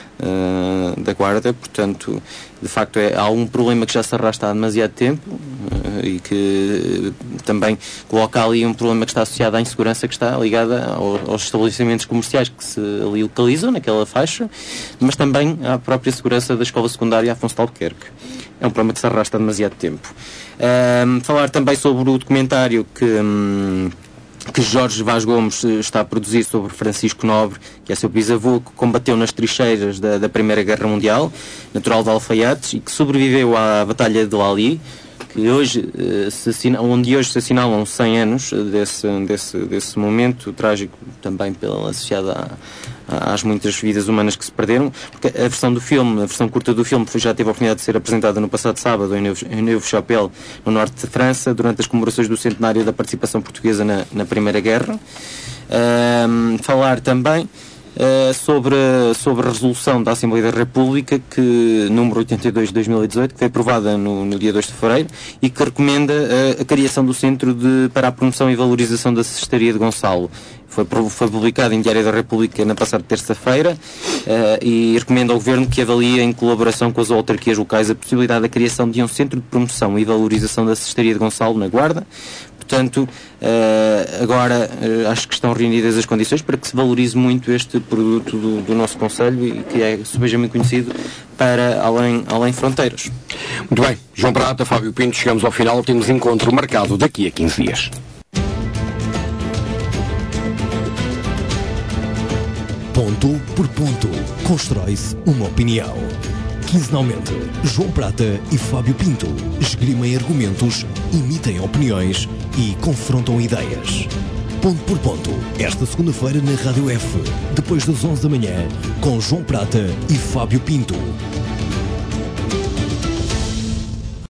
S4: Uh, da Guarda. Portanto, de facto é, há um problema que já se arrasta há demasiado tempo uh, e que uh, também coloca ali um problema que está associado à insegurança que está ligada ao, aos estabelecimentos comerciais que se ali localizam naquela faixa, mas também à própria segurança da Escola Secundária Afonso de Albuquerque. É um problema que se arrasta há demasiado tempo. Uh, falar também sobre o documentário que um, que Jorge Vaz Gomes está a produzir sobre Francisco Nobre, que é seu bisavô, que combateu nas trincheiras da, da Primeira Guerra Mundial, natural de Alfaiates, e que sobreviveu à Batalha de Lali, que hoje, se assina, onde hoje se assinalam cem anos desse, desse, desse momento trágico, também pela, associado a, a, às muitas vidas humanas que se perderam, porque a versão do filme, a versão curta do filme, já teve a oportunidade de ser apresentada no passado sábado em Neuve-Chapelle, no norte de França, durante as comemorações do centenário da participação portuguesa na, na Primeira Guerra. Um, falar também Uh, sobre, sobre a resolução da Assembleia da República, que, número oitenta e dois de dois mil e dezoito, que foi aprovada no, no dia dois de fevereiro e que recomenda uh, a criação do Centro de, para a Promoção e Valorização da Cestaria de Gonçalo. Foi, foi publicado em Diário da República na passada terça-feira uh, e recomenda ao Governo que avalie, em colaboração com as autarquias locais, a possibilidade da criação de um Centro de Promoção e Valorização da Cestaria de Gonçalo, na Guarda. Portanto, uh, agora uh, acho que estão reunidas as condições para que se valorize muito este produto do, do nosso Conselho e que é subejamente conhecido para além, além fronteiras.
S2: Muito bem. João Prata, Fábio Pinto, chegamos ao final. Temos encontro marcado daqui a quinze dias.
S1: Ponto por ponto, constrói-se uma opinião. Quinzenalmente, João Prata e Fábio Pinto esgrimem argumentos, emitem opiniões e confrontam ideias. Ponto por ponto, esta segunda-feira na Rádio F, depois das onze da manhã, com João Prata e Fábio Pinto.